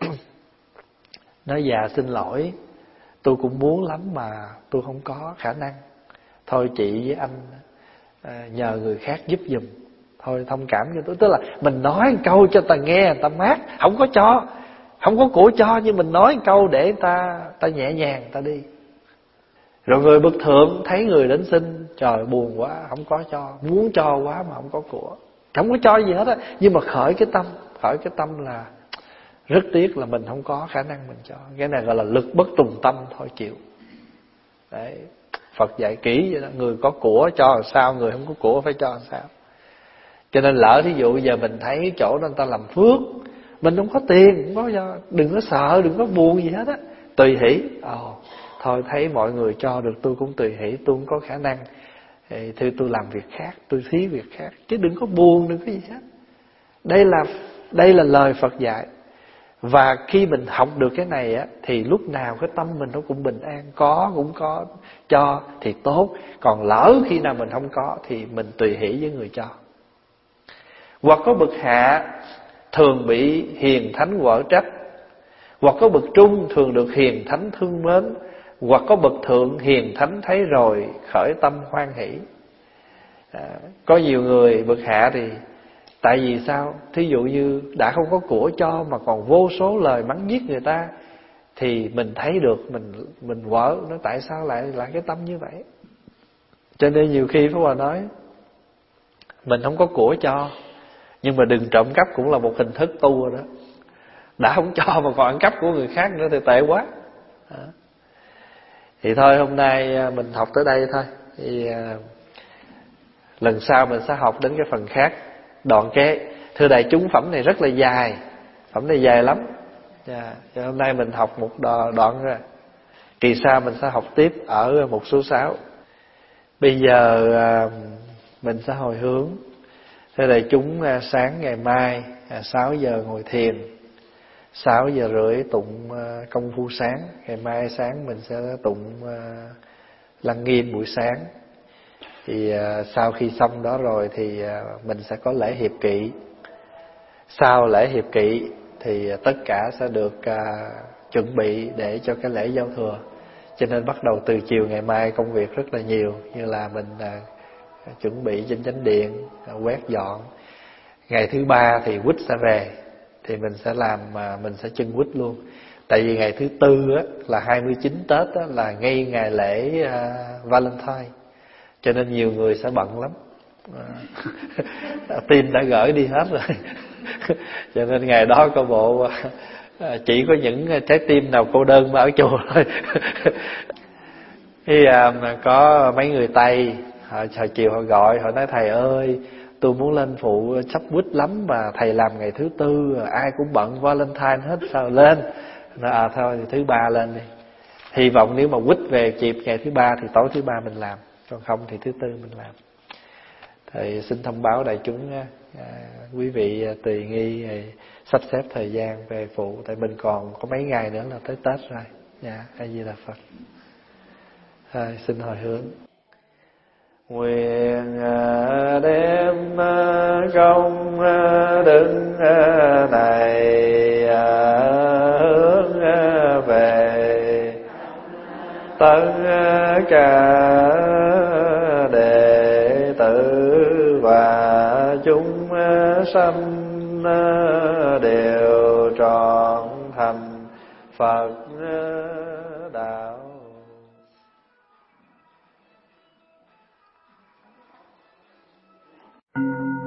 Nói dạ xin lỗi, tôi cũng muốn lắm mà tôi không có khả năng, thôi chị với anh nhờ người khác giúp giùm. thôi thông cảm cho tôi. Tức là mình nói một câu cho ta nghe, người ta mát. Không có cho, không có của cho, nhưng mình nói một câu để ta nhẹ nhàng ta đi. Rồi người bậc thượng thấy người đến xin, trời buồn quá, không có cho, muốn cho quá mà không có của, không có cho gì hết á. Nhưng mà khởi cái tâm là rất tiếc là mình không có khả năng mình cho. Cái này gọi là lực bất tùng tâm, thôi chịu. Đấy, Phật dạy kỹ vậy đó. Người có của cho làm sao, người không có của phải cho làm sao. Cho nên lỡ thí dụ giờ mình thấy chỗ đó người ta làm phước, mình không có tiền, không có cho, đừng có sợ, đừng có buồn gì hết á. Tùy hỷ. Thôi thấy mọi người cho được, tôi cũng tùy hỷ. Tôi không có khả năng thì tôi làm việc khác, tôi thí việc khác. Chứ đừng có buồn, đừng có gì hết. Đây là lời Phật dạy. Và khi mình học được cái này á, thì lúc nào cái tâm mình nó cũng bình an. Cũng có cho thì tốt. Còn lỡ khi nào mình không có thì mình tùy hỷ với người cho. Hoặc có bậc hạ thường bị hiền thánh quở trách, hoặc có bậc trung thường được hiền thánh thương mến, hoặc có bậc thượng hiền thánh thấy rồi khởi tâm hoan hỷ. Có nhiều người bậc hạ thì tại vì sao? Thí dụ như đã không có của cho mà còn vô số lời mắng nhiếc người ta, thì mình thấy được, mình quở, nói tại sao lại cái tâm như vậy. Cho nên nhiều khi Pháp Hòa nói mình không có của cho, nhưng mà đừng trộm cắp cũng là một hình thức tu rồi đó. Đã không cho mà còn ăn cắp của người khác nữa thì tệ quá. Thì thôi hôm nay mình học tới đây thôi. Thì lần sau mình sẽ học đến cái phần khác. Đoạn kế, thưa đại chúng, phẩm này rất là dài. Phẩm này dài lắm. Hôm nay mình học một đoạn rồi. Kỳ sau mình sẽ học tiếp ở mục số 6. Bây giờ mình sẽ hồi hướng. Thưa đại chúng, sáng ngày mai 6 giờ ngồi thiền, 6 giờ rưỡi tụng công phu sáng. Ngày mai sáng mình sẽ tụng Lăng Nghiêm buổi sáng. Thì sau khi xong đó rồi thì mình sẽ có lễ hiệp kỵ. Sau lễ hiệp kỵ thì tất cả sẽ được chuẩn bị để cho cái lễ giao thừa. Cho nên bắt đầu từ chiều ngày mai công việc rất là nhiều. Như là mình chuẩn bị trên chánh điện, quét dọn. Ngày thứ ba thì quýt sẽ về, thì mình sẽ làm, mình sẽ chân quýt luôn. Tại vì ngày thứ tư á, là 29 Tết á, là ngay ngày lễ Valentine. Cho nên nhiều người sẽ bận lắm. Tin đã gửi đi hết rồi. Cho nên ngày đó có bộ chỉ có những trái tim nào cô đơn mà ở chùa thôi. Thì có mấy người Tây hồi chiều họ gọi, họ nói thầy ơi, tôi muốn lên phụ sắp quýt lắm mà thầy làm ngày thứ tư, ai cũng bận Valentine hết, sao lên. Nói thôi thì thứ ba lên đi. Hy vọng nếu mà quýt về kịp ngày thứ ba thì tối thứ ba mình làm, còn không thì thứ tư mình làm. Thầy xin thông báo đại chúng, quý vị tùy nghi sắp xếp thời gian về phụ, tại mình còn có mấy ngày nữa là tới Tết rồi. A Di Đà Phật. Xin hồi hướng. Nguyện đem công đức này hướng về tất cả đệ tử và chúng sanh đều trọn thành Phật đạo.